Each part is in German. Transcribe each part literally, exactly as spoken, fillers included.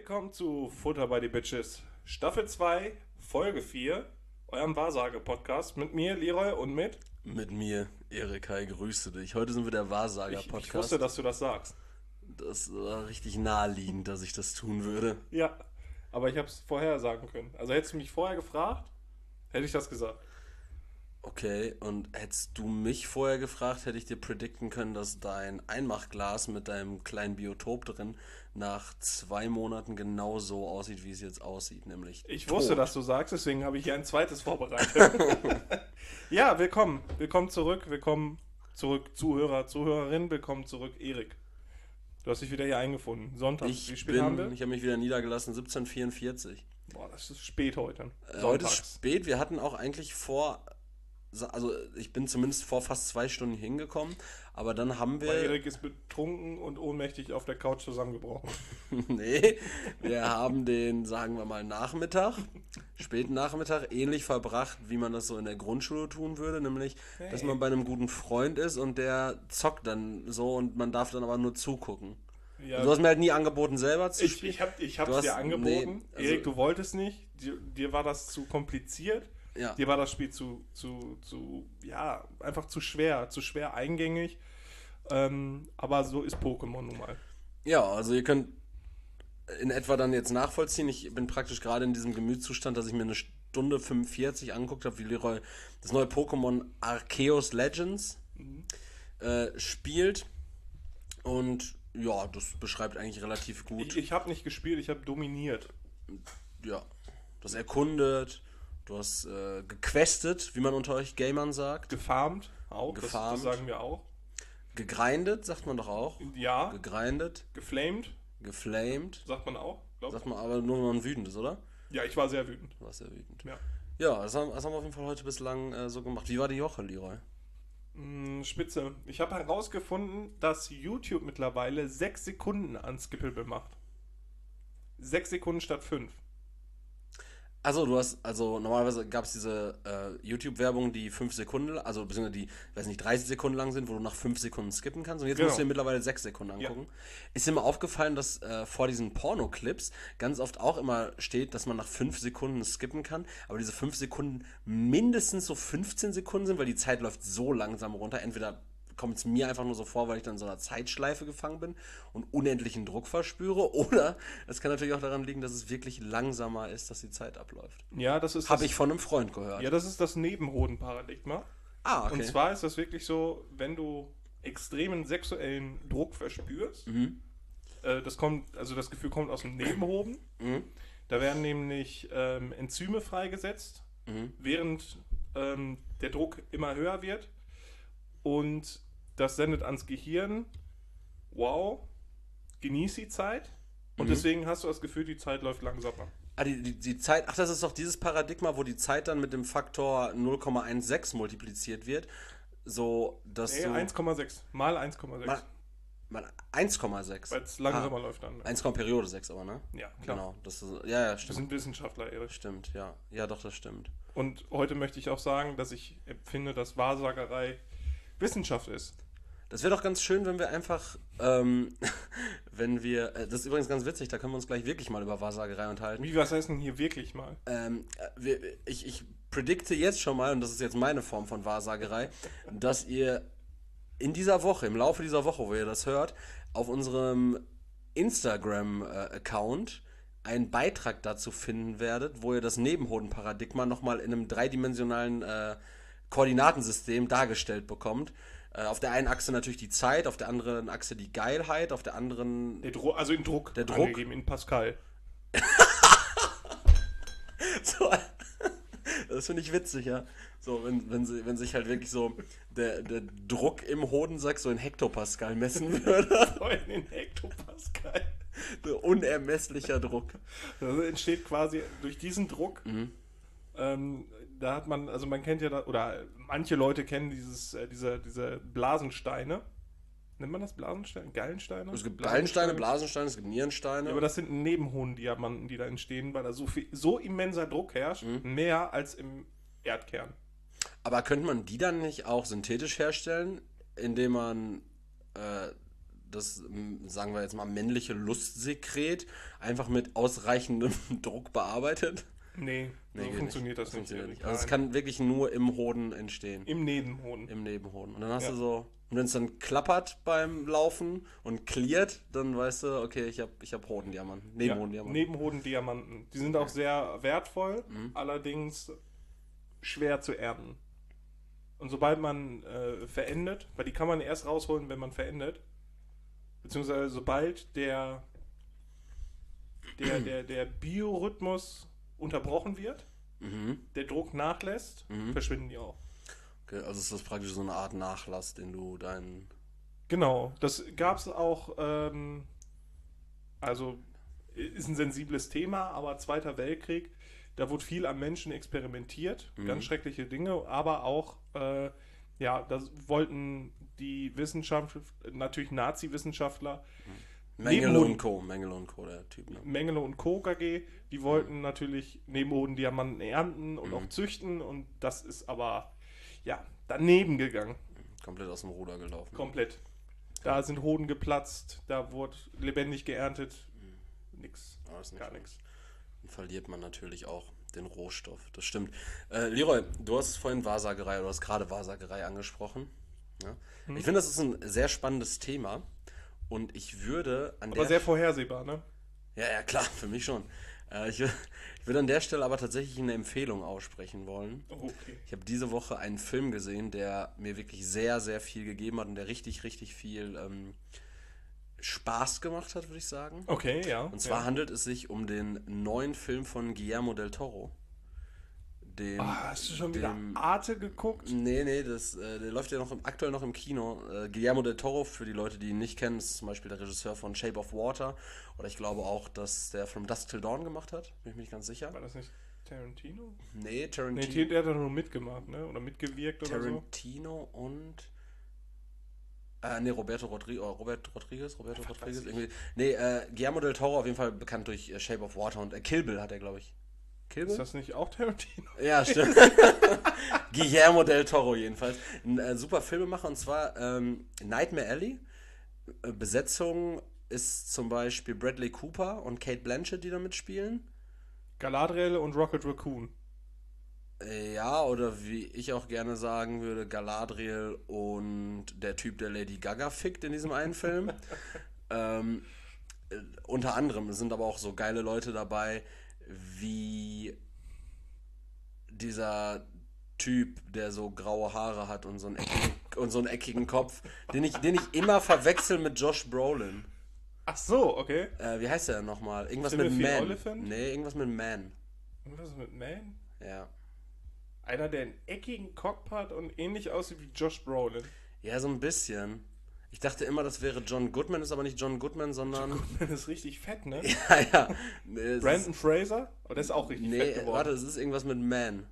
willkommen zu Futter by the Bitches, Staffel zwei, Folge vier, eurem Wahrsage-Podcast mit mir, Leroy, und mit... Mit mir, Erik, hi, grüße dich. Heute sind wir der Wahrsager-Podcast. Ich, ich wusste, dass du das sagst. Das war richtig naheliegend, dass ich das tun würde. Ja, aber ich habe es vorher sagen können. Also hättest du mich vorher gefragt, hätte ich das gesagt. Okay, und hättest du mich vorher gefragt, hätte ich dir predikten können, dass dein Einmachglas mit deinem kleinen Biotop drin nach zwei Monaten genau so aussieht, wie es jetzt aussieht, nämlich Ich tot. wusste, dass du sagst, deswegen habe ich hier ein zweites vorbereitet. Ja, willkommen. Willkommen zurück. Willkommen zurück, Zuhörer, Zuhörerin. Willkommen zurück, Erik. Du hast dich wieder hier eingefunden. Sonntag. Ich Wie spät bin, haben wir? ich habe mich wieder niedergelassen, siebzehn Uhr vierundvierzig. Boah, das ist spät heute. Äh, heute ist spät. Wir hatten auch eigentlich vor... Also ich bin zumindest vor fast zwei Stunden hingekommen, aber dann haben wir... Weil Erik ist betrunken und ohnmächtig auf der Couch zusammengebrochen. Nee, wir haben den, sagen wir mal, Nachmittag, späten Nachmittag, ähnlich verbracht, wie man das so in der Grundschule tun würde, nämlich, Hey. dass man bei einem guten Freund ist und der zockt dann so und man darf dann aber nur zugucken. Ja, Du hast mir halt nie angeboten, selber zu ich spielen. ich habe ich Du hab's hast- dir angeboten. nee, also- Erik, du wolltest nicht. Dir, dir war das zu kompliziert. Ja. Dir war das Spiel zu, zu, zu, ja, einfach zu schwer, zu schwer eingängig. Ähm, aber so ist Pokémon nun mal. Ja, also ihr könnt in etwa dann jetzt nachvollziehen. Ich bin praktisch gerade in diesem Gemütszustand, dass ich mir eine Stunde fünfundvierzig angeguckt habe, wie Leroy das neue Pokémon Arceus Legends äh, spielt. Und ja, das beschreibt eigentlich relativ gut. Ich, ich habe nicht gespielt, ich habe dominiert. Ja, du hast erkundet, du hast äh, gequestet, wie man unter euch Gamern sagt. Gefarmt auch, das, Gefarmt. das sagen wir auch. Gegrindet, sagt man doch auch. Ja, Gegrindet, geflamed, geflamed. sagt man auch. Glaub. Sagt man aber nur, wenn man wütend ist, oder? Ja, ich war sehr wütend. Du warst sehr wütend. Ja. Ja, das haben, das haben wir auf jeden Fall heute bislang äh, so gemacht. Wie war die Woche, Leroy? Mm, Spitze. Ich habe herausgefunden, dass YouTube mittlerweile sechs Sekunden Unskippable macht. Sechs Sekunden statt fünf. Also du hast, also normalerweise gab es diese äh, YouTube-Werbung, die fünf Sekunden, also beziehungsweise die, weiß nicht, dreißig Sekunden lang sind, wo du nach fünf Sekunden skippen kannst. Und jetzt Genau. musst du dir mittlerweile sechs Sekunden angucken. Ist dir mal aufgefallen, dass äh, vor diesen Porno-Clips ganz oft auch immer steht, dass man nach fünf Sekunden skippen kann, aber diese fünf Sekunden mindestens so fünfzehn Sekunden sind, weil die Zeit läuft so langsam runter. Entweder kommt es mir einfach nur so vor, weil ich dann in so einer Zeitschleife gefangen bin und unendlichen Druck verspüre, oder es kann natürlich auch daran liegen, dass es wirklich langsamer ist, dass die Zeit abläuft. Ja, das ist Habe das, ich von einem Freund gehört. ja, das ist das Nebenhoden-Paradigma. Ah, okay. Und zwar ist das wirklich so, wenn du extremen sexuellen Druck verspürst, Mhm. äh, das kommt, also das Gefühl kommt aus dem Nebenhoden. Mhm. Da werden nämlich ähm, Enzyme freigesetzt, Mhm. während ähm, der Druck immer höher wird. Und das sendet ans Gehirn, wow, genieß die Zeit. Und Mhm. deswegen hast du das Gefühl, die Zeit läuft langsamer. Ah, die, die, die Zeit, ach, das ist doch dieses Paradigma, wo die Zeit dann mit dem Faktor null Komma sechzehn multipliziert wird, so dass Nee, du... eins Komma sechs mal eins Komma sechs. Mal, mal eins Komma sechs. Weil es langsamer läuft dann. eins, Periode sechs aber, ne? Ja, klar. Genau, das ist, ja, ja, Wir stimmt. sind Wissenschaftler, Erich. Stimmt, ja. Ja, doch, das stimmt. Und heute möchte ich auch sagen, dass ich finde, dass Wahrsagerei Wissenschaft ist. Das wäre doch ganz schön, wenn wir einfach, ähm, wenn wir, äh, das ist übrigens ganz witzig, da können wir uns gleich wirklich mal über Wahrsagerei unterhalten. Wie, was heißt denn hier wirklich mal? Ähm, äh, wir, ich, ich predikte jetzt schon mal, und das ist jetzt meine Form von Wahrsagerei, dass ihr in dieser Woche, im Laufe dieser Woche, wo ihr das hört, auf unserem Instagram-Account einen Beitrag dazu finden werdet, wo ihr das Nebenhoden-Paradigma nochmal in einem dreidimensionalen äh, Koordinatensystem dargestellt bekommt. Äh, auf der einen Achse natürlich die Zeit, auf der anderen Achse die Geilheit, auf der anderen... Der Dro also in Druck. Der Druck? Angegeben, in Pascal. So, das finde ich witzig, ja. So, wenn, wenn, sie, wenn sich halt wirklich so der, der Druck im Hodensack so in Hektopascal messen würde. In Hektopascal. So unermesslicher Druck. Das entsteht quasi durch diesen Druck. Mhm. Ähm, da hat man, also man kennt ja, da, oder manche Leute kennen dieses, äh, diese, diese Blasensteine. Nennt man das Blasensteine? Gallensteine? Es gibt Gallensteine, Blasensteine, es gibt Nierensteine. Ja, aber das sind Nebenhodendiamanten, die da entstehen, weil da so viel, so immenser Druck herrscht, Mhm. mehr als im Erdkern. Aber könnte man die dann nicht auch synthetisch herstellen, indem man äh, das, m, sagen wir jetzt mal, männliche Lustsekret einfach mit ausreichendem Druck bearbeitet? Nee, so geht funktioniert das, das nicht. funktioniert nicht. Nein. Also es kann wirklich nur im Hoden entstehen. Im Nebenhoden. Im Nebenhoden. Und dann hast Ja. du so, und wenn es dann klappert beim Laufen und cleart, dann weißt du, okay, ich habe ich hab Hodendiamanten. Ja, Nebenhodendiamanten. Nebenhoden-Diamanten. Die sind auch sehr wertvoll, Mhm. allerdings schwer zu ernten. Und sobald man äh, verendet, weil die kann man erst rausholen, wenn man verendet, beziehungsweise sobald der, der, der, der Biorhythmus unterbrochen wird, Mhm. der Druck nachlässt, Mhm. verschwinden die auch. Okay, also ist das praktisch so eine Art Nachlass, den du deinen... Genau, das gab es auch, ähm, also ist ein sensibles Thema, aber Zweiter Weltkrieg, da wurde viel am Menschen experimentiert, Mhm. ganz schreckliche Dinge, aber auch, äh, ja, das wollten die Wissenschaftler, natürlich Nazi-Wissenschaftler, Mengele Nebenhoden- und Co. Mengele und Co., der Typ. Ne? Mengele und Co. K G, die wollten natürlich Nebenhoden-Diamanten ernten und Mhm. auch züchten und das ist aber, ja, daneben gegangen, Komplett aus dem Ruder gelaufen. komplett. Da sind Hoden geplatzt, da wurde lebendig geerntet, nix, Ja, das ist nicht gar schön. nichts. Dann verliert man natürlich auch den Rohstoff. Das stimmt. Äh, Leroy, du hast vorhin Wahrsagerei, oder du hast gerade Wahrsagerei angesprochen. Ja? Hm. Ich finde, das ist ein sehr spannendes Thema. Und ich würde an Aber der sehr vorhersehbar, ne? Ja, ja, klar, für mich schon. Äh, ich, wür- ich würde an der Stelle aber tatsächlich eine Empfehlung aussprechen wollen. Oh, okay. Ich habe diese Woche einen Film gesehen, der mir wirklich sehr, sehr viel gegeben hat und der richtig, richtig viel ähm, Spaß gemacht hat, würde ich sagen. Okay, ja. Und zwar ja. handelt es sich um den neuen Film von Guillermo del Toro. Dem, Ah, hast du schon wieder dem- Arte geguckt? Nee, nee, das, äh, der läuft ja noch im, aktuell noch im Kino. Äh, Guillermo del Toro, für die Leute, die ihn nicht kennen, ist zum Beispiel der Regisseur von Shape of Water. Oder ich glaube auch, dass der From Dusk Till Dawn gemacht hat. Bin ich mir nicht ganz sicher. War das nicht Tarantino? Nee, Nee, Tarantino. der hat doch nur mitgemacht, ne? Oder mitgewirkt oder so. Tarantino und. Äh, nee, Roberto Rodriguez. Robert Rodriguez? Roberto Was Rodriguez? weiß ich. Irgendwie. Nee, äh, Guillermo del Toro auf jeden Fall bekannt durch äh, Shape of Water und äh, Kill Bill hat er, glaube ich. Kill Bill? Ist das nicht auch Tarantino? Ja, stimmt. Guillermo del Toro jedenfalls. Ein äh, super Filmemacher und zwar ähm, Nightmare Alley. Äh, Besetzung ist zum Beispiel Bradley Cooper und Cate Blanchett, die da mitspielen. Galadriel und Rocket Raccoon. Äh, ja, oder wie ich auch gerne sagen würde, Galadriel und der Typ, der Lady Gaga fickt in diesem einen Film. ähm, äh, unter anderem es sind aber auch so geile Leute dabei, wie dieser Typ, der so graue Haare hat und so einen eckigen, und so einen eckigen Kopf, den ich, den ich immer verwechsel mit Josh Brolin. Ach so, okay. Äh, wie heißt der denn nochmal? Irgendwas Timothy mit Man. Olyphant? Nee, irgendwas mit Man. Und was ist mit Man? Ja. Einer, der einen eckigen Kopf hat und ähnlich aussieht wie Josh Brolin. Ja, so ein bisschen. Ich dachte immer, das wäre John Goodman, ist aber nicht John Goodman, sondern. Goodman ist richtig fett, ne? Ja, ja. Nee, es Brandon Fraser? Oh, der ist auch ist, richtig nee, fett geworden. warte, es ist irgendwas mit Man.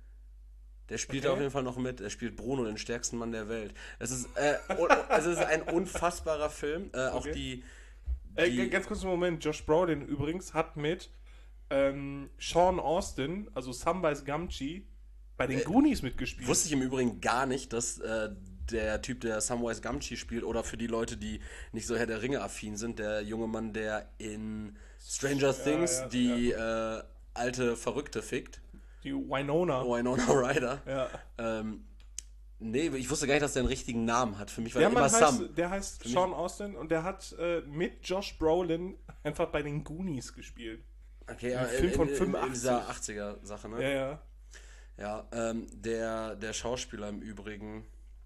Der spielt Okay. auf jeden Fall noch mit. Er spielt Bruno, den stärksten Mann der Welt. Es ist, äh, un- es ist ein unfassbarer Film. Äh, auch Okay. die. Äh, die g- ganz kurz einen Moment. Josh Brolin übrigens hat mit ähm, Sean Austin, also Samwise Gamgee, bei den Goonies mitgespielt. Wusste ich im Übrigen gar nicht, dass äh, der Typ, der Samwise Gamgee spielt, oder für die Leute, die nicht so Herr der Ringe-affin sind, der junge Mann, der in Stranger Things ja, die Äh, alte Verrückte fickt, Die Winona. Winona Ryder. Ja. Ähm, nee, ich wusste gar nicht, dass der einen richtigen Namen hat. Für mich war Der der immer Mann Sam. heißt, der heißt Sean Austin und der hat äh, mit Josh Brolin einfach bei den Goonies gespielt. Okay, Ein aber Film in, von in, in fünfundachtzig. dieser achtziger-Sache, ne? Ja, ja. Ja, ähm, der, der Schauspieler im Übrigen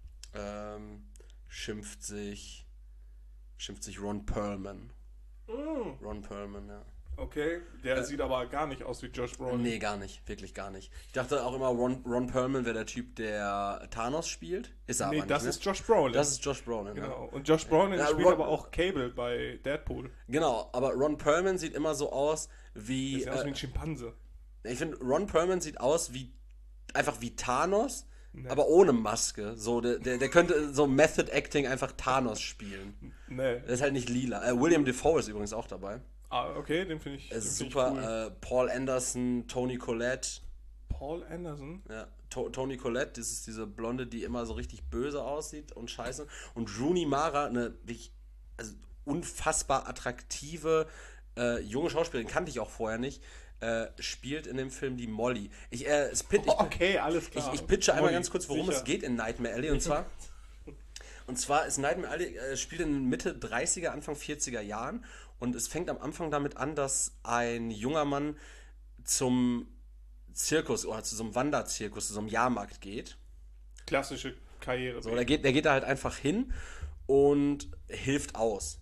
ähm, schimpft sich schimpft sich Ron Perlman. Mm. Ron Perlman, ja. Okay, der sieht aber gar nicht aus wie Josh Brolin. Nee, gar nicht, wirklich gar nicht. Ich dachte auch immer, Ron, Ron Perlman wäre der Typ, der Thanos spielt. Ist er Nee, aber das nicht, ist ne? Josh Brolin. Das ist Josh Brolin, ja. genau. Und Josh Brolin Ja, spielt Ron- aber auch Cable bei Deadpool. Genau, aber Ron Perlman sieht immer so aus wie... Sieht aus wie Äh, ein Schimpanse. ich finde, Ron Perlman sieht aus wie... einfach wie Thanos, Nee. aber ohne Maske. So, der, der, der könnte so Method Acting einfach Thanos spielen. Nee. Der ist halt nicht lila. Äh, William Dafoe ist übrigens auch dabei. Ah, okay, den finde ich, Er den ist find super. ich cool. Äh, Paul Anderson, Toni Collette. Paul Anderson. Ja, to Toni Collette, das ist diese Blonde, die immer so richtig böse aussieht und scheiße. Und Rooney Mara, eine wirklich also unfassbar attraktive äh, junge Schauspielerin, kannte ich auch vorher nicht, äh, spielt in dem Film die Molly. Ich, äh, es pit, ich, Okay, alles klar. ich, ich pitche einmal Molly, ganz kurz, worum sicher. es geht in Nightmare Alley. Und zwar, und zwar ist Nightmare Alley, äh, spielt in Mitte dreißiger, Anfang vierziger Jahren. Und es fängt am Anfang damit an, dass ein junger Mann zum Zirkus oder zu so einem Wanderzirkus, zu so einem Jahrmarkt geht. Klassische Karriere. So, der geht, der geht da halt einfach hin und hilft aus.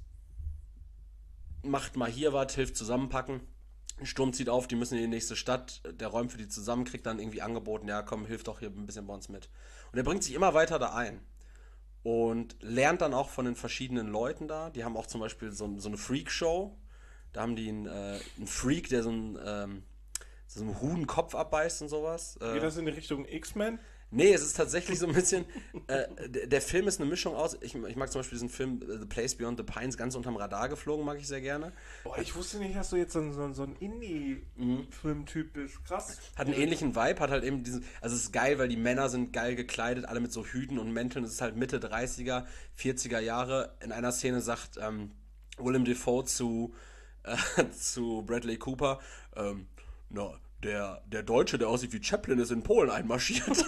Macht mal hier was, hilft zusammenpacken. Ein Sturm zieht auf, die müssen in die nächste Stadt. Der räumt für die zusammen, kriegt dann irgendwie angeboten, ja komm, hilf doch hier ein bisschen bei uns mit. Und er bringt sich immer weiter da ein. Und lernt dann auch von den verschiedenen Leuten da. Die haben auch zum Beispiel so, so eine Freak-Show. Da haben die einen, äh, einen Freak, der so einen, ähm, so einen Huhn-Kopf abbeißt und sowas. Äh, Geht das in die Richtung X-Men? Nee, es ist tatsächlich so ein bisschen. Äh, der, der Film ist eine Mischung aus. Ich, ich mag zum Beispiel diesen Film äh, The Place Beyond the Pines, ganz unterm Radar geflogen, mag ich sehr gerne. Boah, ich wusste nicht, dass du jetzt so, ein- so, ein- so ein Indie-Film-Typ bist. Krass. Hat einen ähnlichen Vibe, hat halt eben diesen. Also es ist geil, weil die Männer sind geil gekleidet, alle mit so Hüten und Mänteln. Es ist halt Mitte dreißiger, vierziger Jahre. In einer Szene sagt ähm, Willem Dafoe zu, äh, zu Bradley Cooper: ähm, Na, der, der Deutsche, der aussieht wie Chaplin, ist in Polen einmarschiert.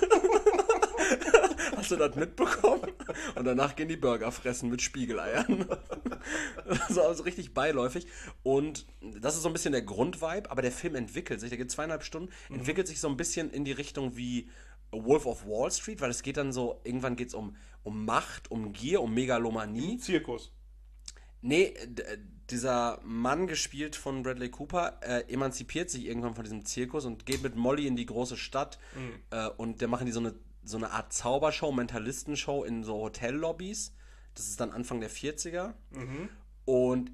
Hast du das mitbekommen? Und danach gehen die Burger fressen mit Spiegeleiern. So also richtig beiläufig. Und das ist so ein bisschen der Grundvibe, aber der Film entwickelt sich, der geht zweieinhalb Stunden, mhm. entwickelt sich so ein bisschen in die Richtung wie Wolf of Wall Street, weil es geht dann so, irgendwann geht es um, um Macht, um Gier, um Megalomanie. Zirkus. Nee, d- dieser Mann, gespielt von Bradley Cooper, äh, emanzipiert sich irgendwann von diesem Zirkus und geht mit Molly in die große Stadt. Mhm. Äh, und da machen die so eine, so eine Art Zaubershow, Mentalistenshow in so Hotellobbys. Das ist dann Anfang der vierziger. Mhm. Und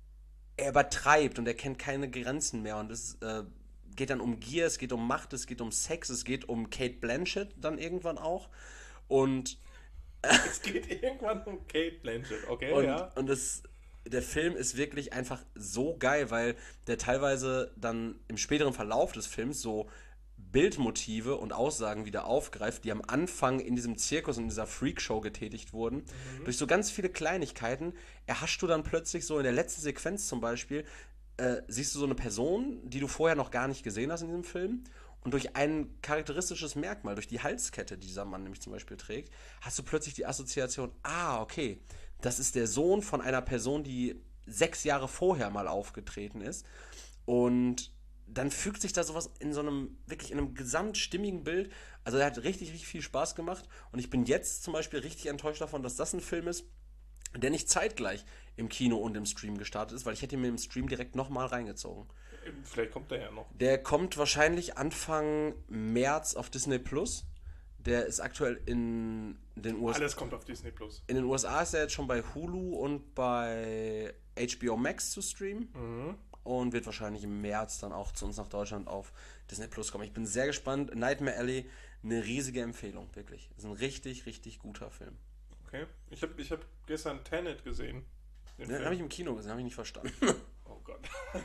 er übertreibt und er kennt keine Grenzen mehr. Und es äh, geht dann um Gier, es geht um Macht, es geht um Sex, es geht um Kate Blanchett dann irgendwann auch. Und Es geht irgendwann um Kate Blanchett, okay, Und, ja. und es, der Film ist wirklich einfach so geil, weil der teilweise dann im späteren Verlauf des Films so Bildmotive und Aussagen wieder aufgreift, die am Anfang in diesem Zirkus und in dieser Freakshow getätigt wurden. Mhm. Durch so ganz viele Kleinigkeiten erhaschst du dann plötzlich so in der letzten Sequenz zum Beispiel, äh, siehst du so eine Person, die du vorher noch gar nicht gesehen hast in diesem Film. Und durch ein charakteristisches Merkmal, durch die Halskette, die dieser Mann nämlich zum Beispiel trägt, hast du plötzlich die Assoziation, ah, okay, das ist der Sohn von einer Person, die sechs Jahre vorher mal aufgetreten ist. Und dann fügt sich da sowas in so einem, wirklich in einem gesamtstimmigen Bild. Also der hat richtig, richtig viel Spaß gemacht. Und ich bin jetzt zum Beispiel richtig enttäuscht davon, dass das ein Film ist, der nicht zeitgleich im Kino und im Stream gestartet ist, weil ich hätte ihn mir im Stream direkt nochmal reingezogen. Vielleicht kommt der ja noch. Der kommt wahrscheinlich Anfang März auf Disney Plus. Der ist aktuell in den U S A. Alles kommt auf Disney Plus. In den U S A ist er jetzt schon bei Hulu und bei H B O Max zu streamen. Mhm. Und wird wahrscheinlich im März dann auch zu uns nach Deutschland auf Disney Plus kommen. Ich bin sehr gespannt. Nightmare Alley, eine riesige Empfehlung, wirklich. Ist ein richtig, richtig guter Film. Okay. Ich habe ich hab gestern Tenet gesehen. Den Den Film. habe ich im Kino gesehen, habe ich nicht verstanden. Oh Gott.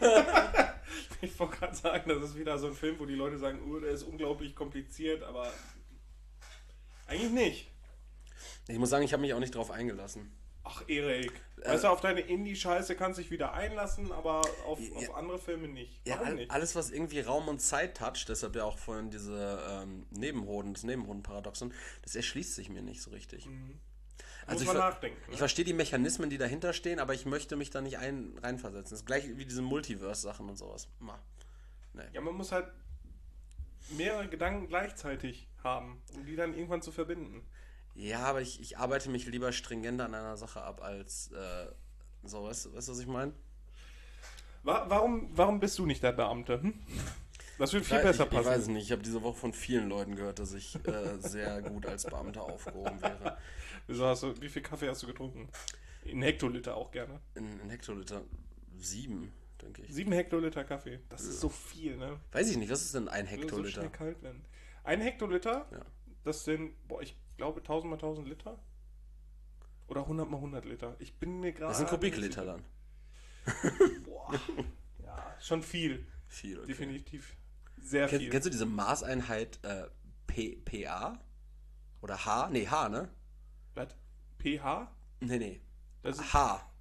Ich wollte gerade sagen, das ist wieder so ein Film, wo die Leute sagen, oh, der ist unglaublich kompliziert, aber eigentlich nicht. Ich muss sagen, ich habe mich auch nicht drauf eingelassen. Ach, Erik. Äh, weißt du, auf deine Indie-Scheiße kannst du dich wieder einlassen, aber auf, Ja. auf andere Filme nicht. Ja, Warum all, nicht? alles, was irgendwie Raum und Zeit toucht, deshalb ja auch vorhin diese ähm, Nebenhoden, das Nebenhoden-Paradoxon, das erschließt sich mir nicht so richtig. Mhm. Also Muss ich, man ver- nachdenken. Ne? ich verstehe die Mechanismen, die dahinter stehen, aber ich möchte mich da nicht ein, reinversetzen. Das ist gleich wie diese Multiverse-Sachen und sowas. Ma. Nee. Ja, man muss halt mehrere Gedanken gleichzeitig haben, um die dann irgendwann zu verbinden. Ja, aber ich, ich arbeite mich lieber stringent an einer Sache ab als äh, so, weißt du, weißt du, was ich meine? Wa warum, warum bist du nicht der Beamte? Hm? Das würde viel Ich, besser ich passen. weiß es nicht, ich habe diese Woche von vielen Leuten gehört, dass ich äh, sehr gut als Beamter aufgehoben wäre. Wieso hast du, wie viel Kaffee hast du getrunken? In Hektoliter auch gerne. In, in Hektoliter sieben, denke ich. Sieben Hektoliter Kaffee. Das ist so viel, ne? Weiß ich nicht, was ist denn ein Würde so Hektoliter? schnell kalt werden. Ein Hektoliter, Ja. das sind, boah, ich glaube tausend mal tausend Liter. Oder hundert mal hundert Liter. Ich bin mir gerade... Das sind Kubikliter dann. Boah. Ja, schon viel. Viel, okay. Definitiv. Sehr Kenn, viel. kennst du diese Maßeinheit äh, P, PA? Oder H? Nee, H, ne? Was? pH? Nee, nee. Das ist H.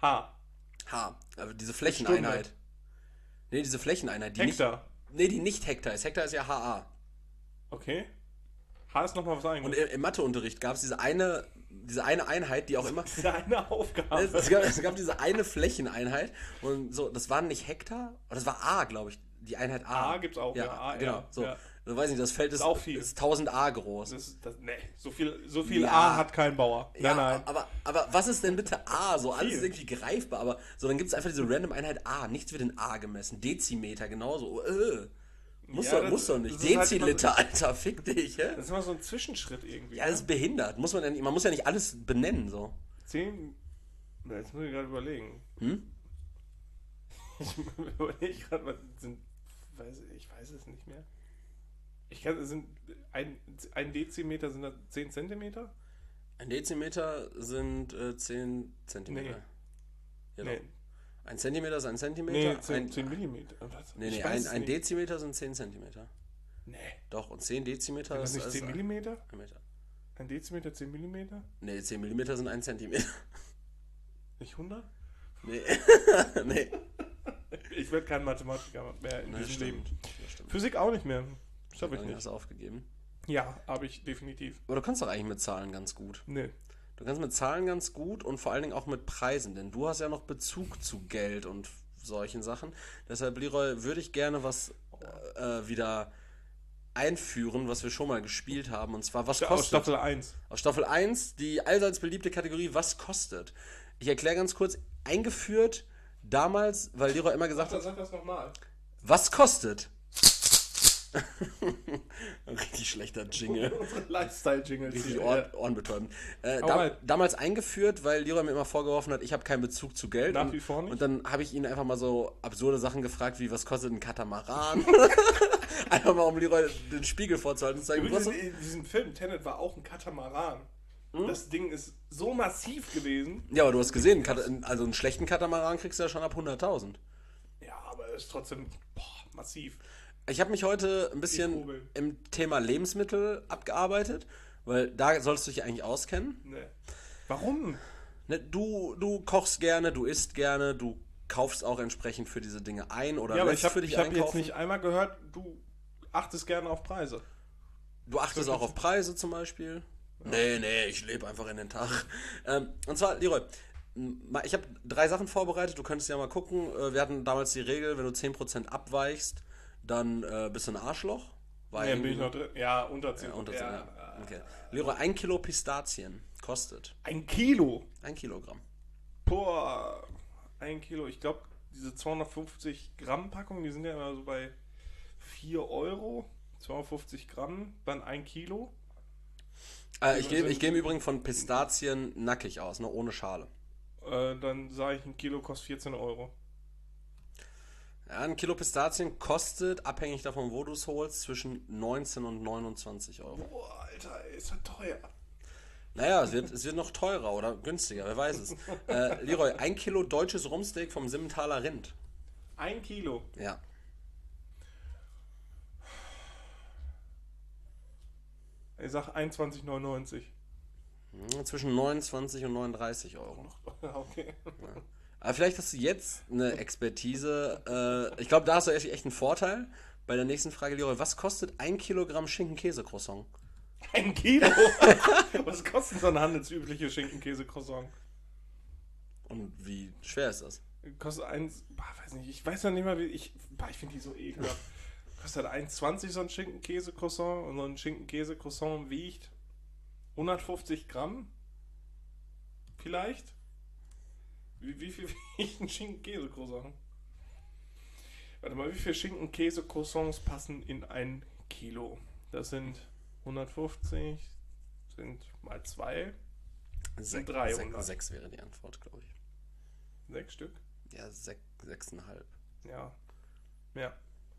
H. H. Aber diese Flächeneinheit. Stunde. Nee, diese Flächeneinheit. Die Hektar. Nicht, nee, die nicht Hektar ist. Hektar ist ja H A. Okay. H ist nochmal was Und eigenes. im, im Matheunterricht gab es diese eine, diese eine Einheit, die auch immer... Das ist eine Aufgabe. Es, es, gab, es gab diese eine Flächeneinheit und so, das waren nicht Hektar, das war A, glaube ich, die Einheit A. A gibt's auch, ja, A, genau. ja, So. ja. Also, weiß nicht, das Feld ist, Ist auch viel. ist tausend A groß. Das ist, das, nee, so viel, so viel Ja. A hat kein Bauer. Ja, Nein, nein. Aber, aber was ist denn bitte A? So, alles Viel. ist irgendwie greifbar, aber so, dann gibt es einfach diese random Einheit A. Nichts wird in A gemessen. Dezimeter, genauso. Äh. Muss, Ja, doch, das- muss doch nicht. das ist halt Deziliter, Alter, fick dich, hä? Das ist immer so ein Zwischenschritt irgendwie. Ja, das ist behindert. Muss man, ja nicht, man muss ja nicht alles benennen, so. Zehn. Na, Jetzt muss ich gerade überlegen. Hm? Ich überlege gerade, was sind. Weiß, ich weiß es nicht mehr. Ich kann, es sind ein, ein Dezimeter sind das zehn Zentimeter? Ein Dezimeter sind äh, zehn Zentimeter. Nee. Ja, Nee, doch. Ein Zentimeter ist ein Zentimeter. nee ein, zehn, zehn Millimeter. Was? nee, Ich nee, weiß ein, es ein nicht. Dezimeter sind zehn Zentimeter. Nee. Doch, und zehn Dezimeter Sind das ist nicht ist zehn Millimeter? ein Meter. Ein Dezimeter zehn Millimeter? Nee, zehn Millimeter sind ein Zentimeter. Nicht hundert? Nee. nee. Ich werde kein Mathematiker mehr in Nee, diesem stimmt. Leben. Das stimmt. Physik auch nicht mehr. Schaffe ich Hast nicht. du aufgegeben. Ja, habe ich definitiv. Aber du kannst doch eigentlich mit Zahlen ganz gut. Nee. Du kannst mit Zahlen ganz gut und vor allen Dingen auch mit Preisen, denn du hast ja noch Bezug zu Geld und solchen Sachen. Deshalb, Leroy, würde ich gerne was äh, wieder einführen, was wir schon mal gespielt haben. Und zwar, was Aus kostet? Staffel eins. Aus Staffel eins, die allseits beliebte Kategorie, was kostet? Ich erkläre ganz kurz, eingeführt damals, weil Leroy immer gesagt hat, Sag das nochmal. was kostet? Richtig schlechter Jingle. Unsere Lifestyle-Jingles. Richtig hier, Ohren, ohrenbetäubend. Äh, Hau da, rein. damals eingeführt, weil Leroy mir immer vorgeworfen hat, ich habe keinen Bezug zu Geld. Nach und, wie vor nicht. Und dann habe ich ihn einfach mal so absurde Sachen gefragt, wie was kostet ein Katamaran? Einfach mal, um Leroy den Spiegel vorzuhalten und zu sagen, Übrigens, was, in diesem Film, Tenet war auch ein Katamaran. Hm? Das Ding ist so massiv gewesen. ja, aber du hast gesehen, Kat- also einen schlechten Katamaran kriegst du ja schon ab hunderttausend. Ja, aber es ist trotzdem boah, massiv. Ich habe mich heute ein Die bisschen Vogel. im Thema Lebensmittel abgearbeitet, weil da sollst du dich eigentlich auskennen. Nee. Warum? Ne, du, du kochst gerne, du isst gerne, du kaufst auch entsprechend für diese Dinge ein oder Ja, aber lässt ich habe für dich hab jetzt einkaufen. nicht einmal gehört, du achtest gerne auf Preise. Du achtest auch auf Preise zum Beispiel. Nee, nee, ich lebe einfach in den Tag. Ähm, und zwar, Leroy, ma- ich habe drei Sachen vorbereitet, du könntest ja mal gucken. Äh, Wir hatten damals die Regel, wenn du zehn Prozent abweichst, dann äh, bist du ein Arschloch. Weil Ja, bin ich noch drin. Ja, unter zehn. Ja, unter ja, zehn, ja. Okay. Leroy, ein Kilo Pistazien kostet Ein Kilo. ein Kilogramm. Boah, ein Kilo. Ich glaube, diese zweihundertfünfzig Gramm Packung, die sind ja immer so bei vier Euro. zweihundertfünfzig Gramm, dann ein Kilo. Äh, ich Ja, gehe sind- ich geh im Übrigen von Pistazien nackig aus, ne, ohne Schale. Äh, dann sage ich, ein Kilo kostet vierzehn Euro. Ja, ein Kilo Pistazien kostet, abhängig davon, wo du es holst, zwischen neunzehn und neunundzwanzig Euro. Boah, Alter, ey, ist das teuer. Naja, es wird, es wird noch teurer oder günstiger, wer weiß es. Äh, Leroy, ein Kilo deutsches Rumpsteak vom Simmentaler Rind. Ein Kilo. Ja. Ich sag einundzwanzig neunundneunzig. Hm, Zwischen neunundzwanzig und neununddreißig Euro. Okay. Aber vielleicht hast du jetzt eine Expertise. Äh, ich glaube, da hast du echt, echt einen Vorteil. Bei der nächsten Frage, Leroy, was kostet ein Kilogramm Schinken-Käse-Croissant? Ein Kilo? Was kostet so ein handelsübliche Schinken-Käse-Croissant? Und wie schwer ist das? Kostet eins, boah, weiß nicht, ich weiß ja nicht mal, wie, ich, boah, ich finde die so ekelhaft. Kostet eins zwanzig so ein Schinken-Käse-Croissant und so ein Schinken-Käse-Croissant wiegt hundertfünfzig Gramm? Vielleicht? Wie, wie viel wiegt ein Schinken-Käse-Croissant? Warte mal, wie viele Schinken-Käse-Croissants passen in ein Kilo? Das sind hundertfünfzig, sind mal zwei, Sech, dreihundert. sech, sechs wäre die Antwort, glaube ich. sechs Stück. Ja, sech, sechseinhalb. Ja. Ja.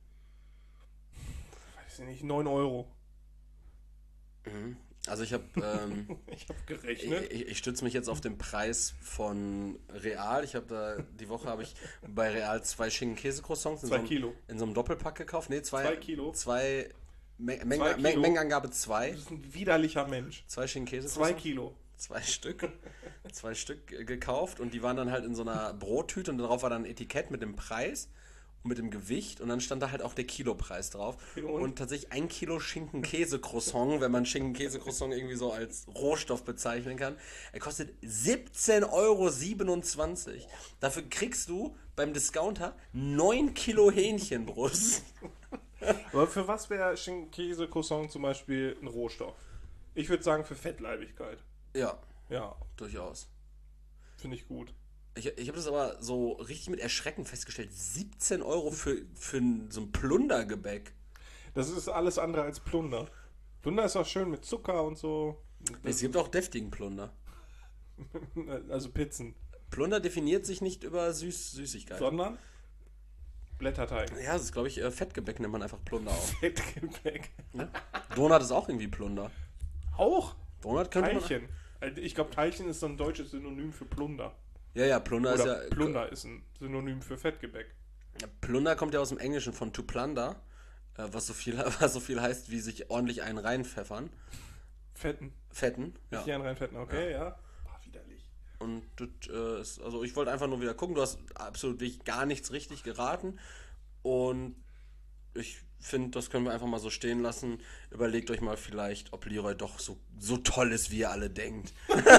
Weiß ich nicht, neun Euro. Mhm. Also ich habe, ähm, Ich habe ich, gerechnet. ich, ich stütze mich jetzt auf den Preis von Real. Ich habe da, die Woche habe ich bei Real zwei Schinken-Käse-Croissants in, Zwei so einem- Kilo. in so einem Doppelpack gekauft. Nee, zwei, Zwei Kilo. Zwei, Me Menge, Zwei Kilo. Mengenangabe Du zwei. bist ein widerlicher Mensch. Zwei Zwei Schinken-Käse-Croissants. Kilo. Zwei Stück. zwei Stück äh, gekauft und die waren dann halt in so einer Brottüte und darauf war dann ein Etikett mit dem Preis und mit dem Gewicht und dann stand da halt auch der Kilopreis drauf. Und, und tatsächlich ein Kilo Schinken-Käse-Croissant, wenn man Schinken-Käse-Croissant irgendwie so als Rohstoff bezeichnen kann, er kostet siebzehn Euro siebenundzwanzig. Dafür kriegst du beim Discounter neun Kilo Hähnchenbrust. Aber für was wäre Schinken-Käse-Croissant zum Beispiel ein Rohstoff? Ich würde sagen für Fettleibigkeit. Ja, Ja, durchaus. finde ich gut. Ich, ich habe das aber so richtig mit Erschrecken festgestellt. siebzehn Euro für, für ein- so ein Plundergebäck. Das ist alles andere als Plunder. Plunder ist auch schön mit Zucker und so. Es gibt auch deftigen Plunder. Also Pizzen. Plunder definiert sich nicht über Süß Süßigkeiten. Sondern Blätterteig. Ja, das ist, glaube ich, äh, Fettgebäck nennt man einfach Plunder auch. Fettgebäck. Ne? Donut ist auch irgendwie Plunder. Auch Donut könnte man... Teilchen. Also ich glaube, Teilchen ist so ein deutsches Synonym für Plunder. Ja, ja, Plunder Oder ist ja... Plunder ist ein Synonym für Fettgebäck. Plunder kommt ja aus dem Englischen von to plunder, äh, was, so viel, was so viel heißt, wie sich ordentlich einen reinpfeffern. Fetten. Fetten, ja. Nicht hier reinfetten, okay, ja. ja. Boah, widerlich. Und das äh, ist, also ich wollte einfach nur wieder gucken, du hast absolut wirklich gar nichts richtig geraten und ich finde, das können wir einfach mal so stehen lassen. Überlegt euch mal vielleicht, ob Leroy doch so, so toll ist, wie ihr alle denkt.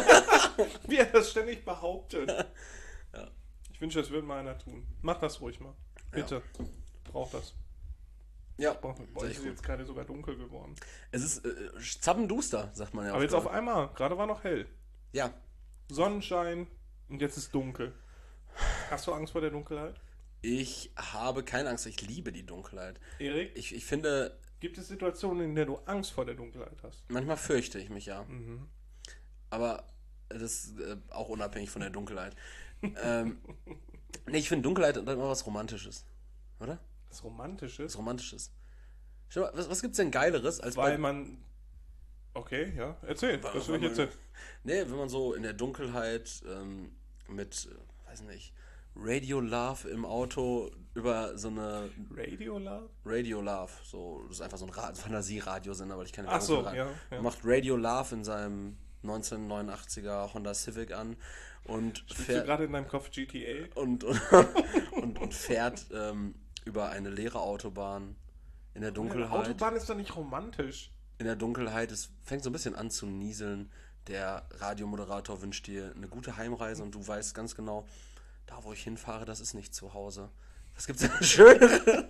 Wie er das ständig behauptet. Ja. Ich wünsche, das würde mal einer tun. Mach das ruhig mal. Bitte. Ja. Braucht das. Ja, Braucht, boah, sehr es ist gut. jetzt gerade sogar dunkel geworden. Es ist äh, zappenduster, sagt man ja. Aber jetzt auf Deutsch. einmal, gerade war noch hell. Ja, Sonnenschein und jetzt ist dunkel. Hast du Angst vor der Dunkelheit? ich habe keine Angst, ich liebe die Dunkelheit. Erik, Ich, ich finde, gibt es Situationen, in der du Angst vor der Dunkelheit hast? manchmal fürchte ich mich ja. Mhm. Aber das ist äh, auch unabhängig von der Dunkelheit. ähm, nee, ich finde Dunkelheit hat immer was Romantisches. Oder? Das Romantische, Was Romantisches. Schau mal, was, was gibt's denn Geileres als weil bei... man... Okay, ja, erzähl, Weil- das will weil ich man- erzählen. Nee, wenn man so in der Dunkelheit ähm, mit, äh, weiß nicht, Radio Love im Auto über so eine Radio Love? Radio Love, so, das ist einfach so ein Ra- Fantasie-Radiosender, weil ich keine Ach so, Werbung für ja, rein- ja. Macht Radio Love in seinem neunzehnhundertneunundachtziger Honda Civic an und Bist du fährt, gerade in deinem Kopf G T A? und, und, und, und fährt ähm, über eine leere Autobahn in der Dunkelheit. Autobahn ist doch nicht romantisch. In der Dunkelheit, es fängt so ein bisschen an zu nieseln. Der Radiomoderator wünscht dir eine gute Heimreise und du weißt ganz genau, da wo ich hinfahre, das ist nicht zu Hause. Was gibt's denn Schönere?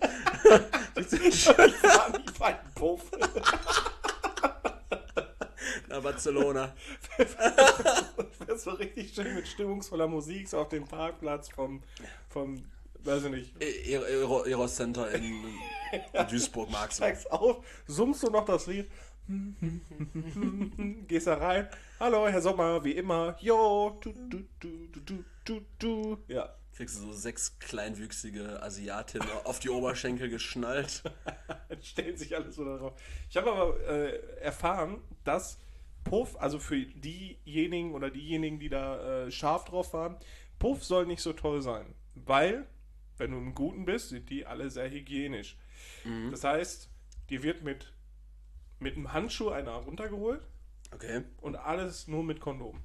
Puff. Na, Barcelona. Das ist so richtig schön mit stimmungsvoller Musik so auf dem Parkplatz vom, vom weiß ich nicht. E- Eros Eros Center in, in Duisburg, magst du. Steigst auf, summst du noch das Lied, gehst da rein. Hallo, Herr Sommer, wie immer. Jo, du, du, du, du, du, du, du. Ja. Kriegst du so sechs kleinwüchsige Asiatinnen auf die Oberschenkel geschnallt. Dann stellen sich alles so darauf. Ich habe aber äh, erfahren, dass Puff, also für diejenigen oder diejenigen, die da äh, scharf drauf waren, Puff soll nicht so toll sein. Weil, wenn du im Guten bist, sind die alle sehr hygienisch. Mhm. Das heißt, dir wird mit, mit einem Handschuh einer runtergeholt Okay. und alles nur mit Kondom.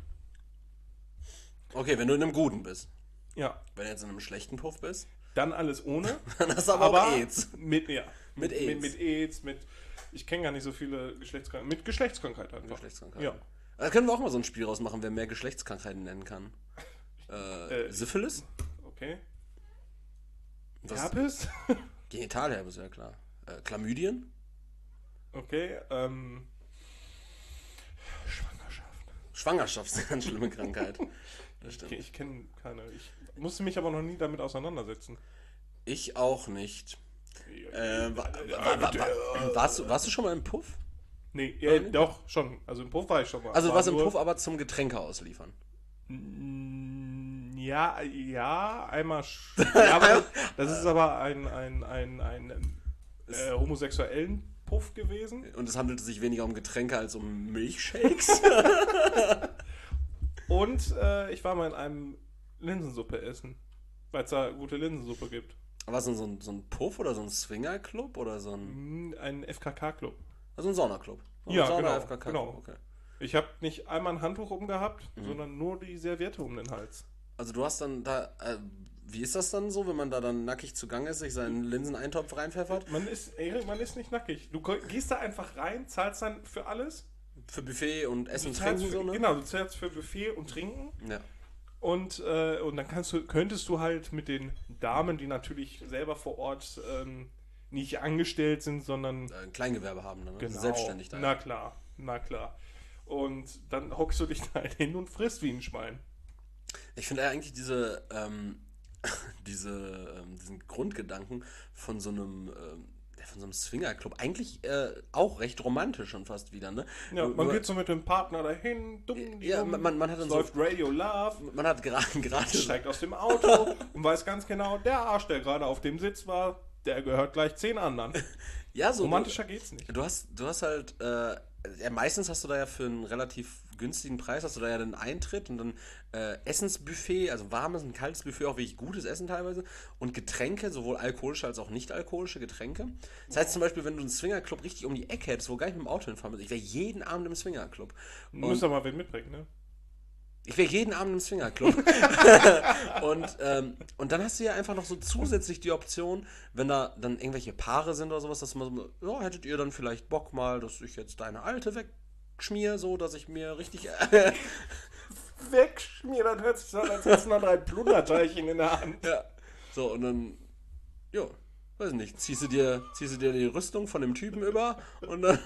Okay, wenn du in einem guten bist. Ja, Wenn du jetzt in einem schlechten Puff bist, dann alles ohne. dann hast du aber, aber auch AIDS. Mit, ja, Mit AIDS. Mit, mit AIDS, mit, ich kenne gar nicht so viele Geschlechtskrankheiten. Mit Geschlechtskrankheit einfach. Geschlechtskrankheiten. Ja. Da können wir auch mal so ein Spiel rausmachen, wer mehr Geschlechtskrankheiten nennen kann. Äh, Äh, Syphilis? Okay. Was? Herpes? Genitalherpes, ja klar. Äh, Chlamydien? Okay, ähm. Schwangerschaft. Schwangerschaft ist eine ganz schlimme Krankheit. Das Okay, stimmt. ich kenne keine. Ich musste mich aber noch nie damit auseinandersetzen. Ich auch nicht. Äh, wa wa wa wa warst, du, warst du schon mal im Puff? Nee, ja, doch, schon. Also im Puff war ich schon mal. Also du War warst im nur- Puff, aber zum Getränke ausliefern. Mm, Ja, ja, einmal. sch- Ja, aber das ist aber ein, ein, ein, ein, äh, homosexuellen Puff gewesen. Und es handelte sich weniger um Getränke als um Milchshakes. Und äh, ich war mal in einem Linsensuppe essen, weil es da gute Linsensuppe gibt. War es denn so ein, so ein Puff oder so ein Swingerclub oder so ein, Mm, Ein F K K-Club. also ein Saunaclub? So ein Ja, Sauna- genau, F K K -Club, genau. Okay. Ich habe nicht einmal ein Handtuch umgehabt, Mhm. sondern nur die Serviette um den Hals. Also du hast dann da, äh, wie ist das dann so, wenn man da dann nackig zugange ist, sich seinen Linseneintopf reinpfeffert? Man ist, Erik, man ist nicht nackig. Du ko- gehst da einfach rein, zahlst dann für alles. Für Buffet und Essen, Du zahlst Trinken für, so, ne? Genau, du zahlst für Buffet und Trinken. Ja. Und, äh, und dann kannst du, könntest du halt mit den Damen, die natürlich selber vor Ort ähm, nicht angestellt sind, sondern Äh, Ein Kleingewerbe haben, ne? genau, Selbstständig da. Na klar, na klar. Und dann hockst du dich da hin und frisst wie ein Schwein. Ich finde eigentlich diese, ähm, diese, ähm, diesen Grundgedanken von so einem, ähm, ja, von so einem Swingerclub eigentlich äh, auch recht romantisch schon fast wieder, ne? Ja, Nur- man nur- geht so mit dem Partner dahin, dumm, Ja, dumm, man- man hat dann es so- läuft Radio Love, Man hat gerade gerade steigt aus dem Auto und weiß ganz genau, der Arsch, der gerade auf dem Sitz war, der gehört gleich zehn anderen. ja so Romantischer geht's nicht. Du hast, du hast halt, äh, ja, meistens hast du da ja für einen relativ günstigen Preis, hast du da ja den Eintritt und dann äh, Essensbuffet, also warmes und kaltes Buffet, auch wirklich gutes Essen teilweise und Getränke, sowohl alkoholische als auch nicht alkoholische Getränke. Das heißt zum Beispiel, wenn du einen Swingerclub richtig um die Ecke hättest, wo gar nicht mit dem Auto hinfahren würdest, ich wäre jeden Abend im Swingerclub. Du musst doch mal wen mitbringen, ne? Ich wäre jeden Abend im Swingerclub. und, ähm, und dann hast du ja einfach noch so zusätzlich die Option, wenn da dann irgendwelche Paare sind oder sowas, dass man so, ja, hättet ihr dann vielleicht Bock mal, dass ich jetzt deine alte wegschmier, so, dass ich mir richtig... Wegschmier, das hört sich so an, als hättest du noch drei Plunderteilchen in der Hand. ja. So, und dann, ja, weiß nicht, ziehst du dir, ziehst du dir die Rüstung von dem Typen über und dann...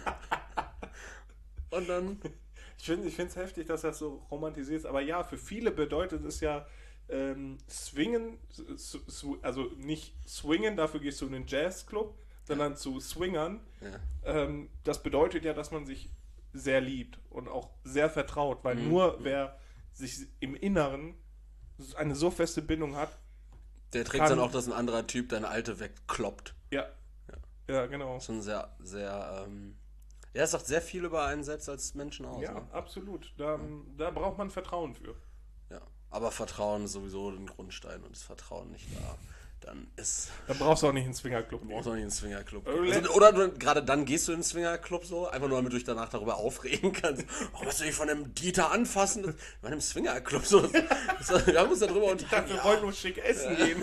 und dann... Ich finde es heftig, dass das so romantisiert ist, aber ja, für viele bedeutet es ja ähm, swingen, s- s- also nicht swingen, dafür gehst du in den Jazzclub, sondern zu swingern. Ja. Ähm, das bedeutet ja, dass man sich sehr liebt und auch sehr vertraut, weil Mhm. nur wer sich im Inneren eine so feste Bindung hat, Der trägt Kann- dann auch, dass ein anderer Typ deine alte wegkloppt. ja, ja, genau. Schon sehr, sehr, ähm, ja, es sagt sehr viel über einen selbst als Menschen aus. Ja, Ne? absolut. Da, da braucht man Vertrauen für. Ja. Aber Vertrauen ist sowieso ein Grundstein und ist Vertrauen nicht da, dann ist. Da brauchst du auch nicht einen Swingerclub. Du brauchst auch nicht einen Swingerclub. Äh, Also, oder du, gerade dann gehst du in den Swingerclub so, einfach nur damit du dich danach darüber aufregen kannst. Warum hast du dich von dem Dieter anfassen? Das war im Swingerclub so. Das, wir haben uns darüber Ich dachte, wir ja, wollen nur schick essen gehen.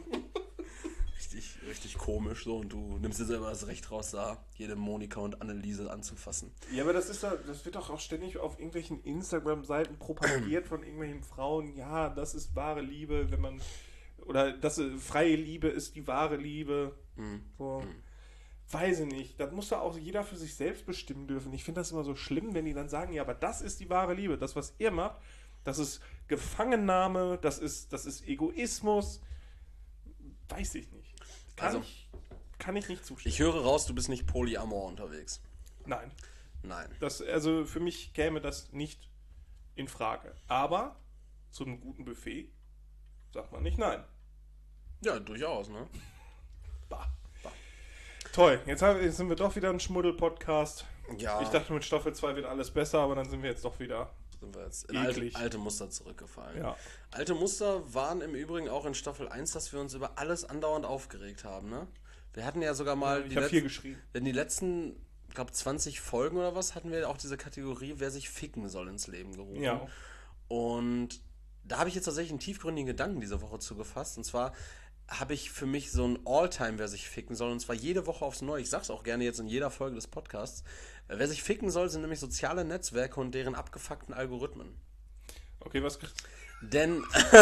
richtig, richtig komisch so und du nimmst dir selber das Recht raus, da jede Monika und Anneliese anzufassen. Ja, aber das ist doch, das wird doch auch ständig auf irgendwelchen Instagram-Seiten propagiert von irgendwelchen Frauen. Ja, das ist wahre Liebe, wenn man. Oder das äh, freie Liebe ist die wahre Liebe. Mhm. So. Weiß ich nicht. Das muss doch auch jeder für sich selbst bestimmen dürfen. Ich finde das immer so schlimm, wenn die dann sagen, ja, aber das ist die wahre Liebe. Das, was ihr macht, das ist Gefangennahme, das ist, das ist Egoismus. Weiß ich nicht. Kann, Also- ich, kann ich nicht zustimmen. Ich höre raus, du bist nicht polyamor unterwegs. Nein. Nein. Das, also für mich käme das nicht in Frage. Aber zu einem guten Buffet sagt man nicht nein. Ja, durchaus, ne? Bah. Toll, jetzt, haben, jetzt sind wir doch wieder ein Schmuddel-Podcast. Ja. Ich dachte, mit Staffel zwei wird alles besser, aber dann sind wir jetzt doch wieder. Sind wir jetzt in alte, Eklig. alte Muster zurückgefallen. Ja. Alte Muster waren im Übrigen auch in Staffel eins, dass wir uns über alles andauernd aufgeregt haben, ne? Wir hatten ja sogar mal Ich die, habe letz- viel geschrieben. in die letzten, ich glaube zwanzig Folgen oder was, hatten wir auch diese Kategorie, wer sich ficken soll, ins Leben gerufen. Ja. Und da habe ich jetzt tatsächlich einen tiefgründigen Gedanken diese Woche zugefasst. Und zwar habe ich für mich so ein All-Time, wer sich ficken soll. Und zwar jede Woche aufs Neue. Ich sag's auch gerne jetzt in jeder Folge des Podcasts. Äh, Wer sich ficken soll, sind nämlich soziale Netzwerke und deren abgefuckten Algorithmen. Okay, was. Denn,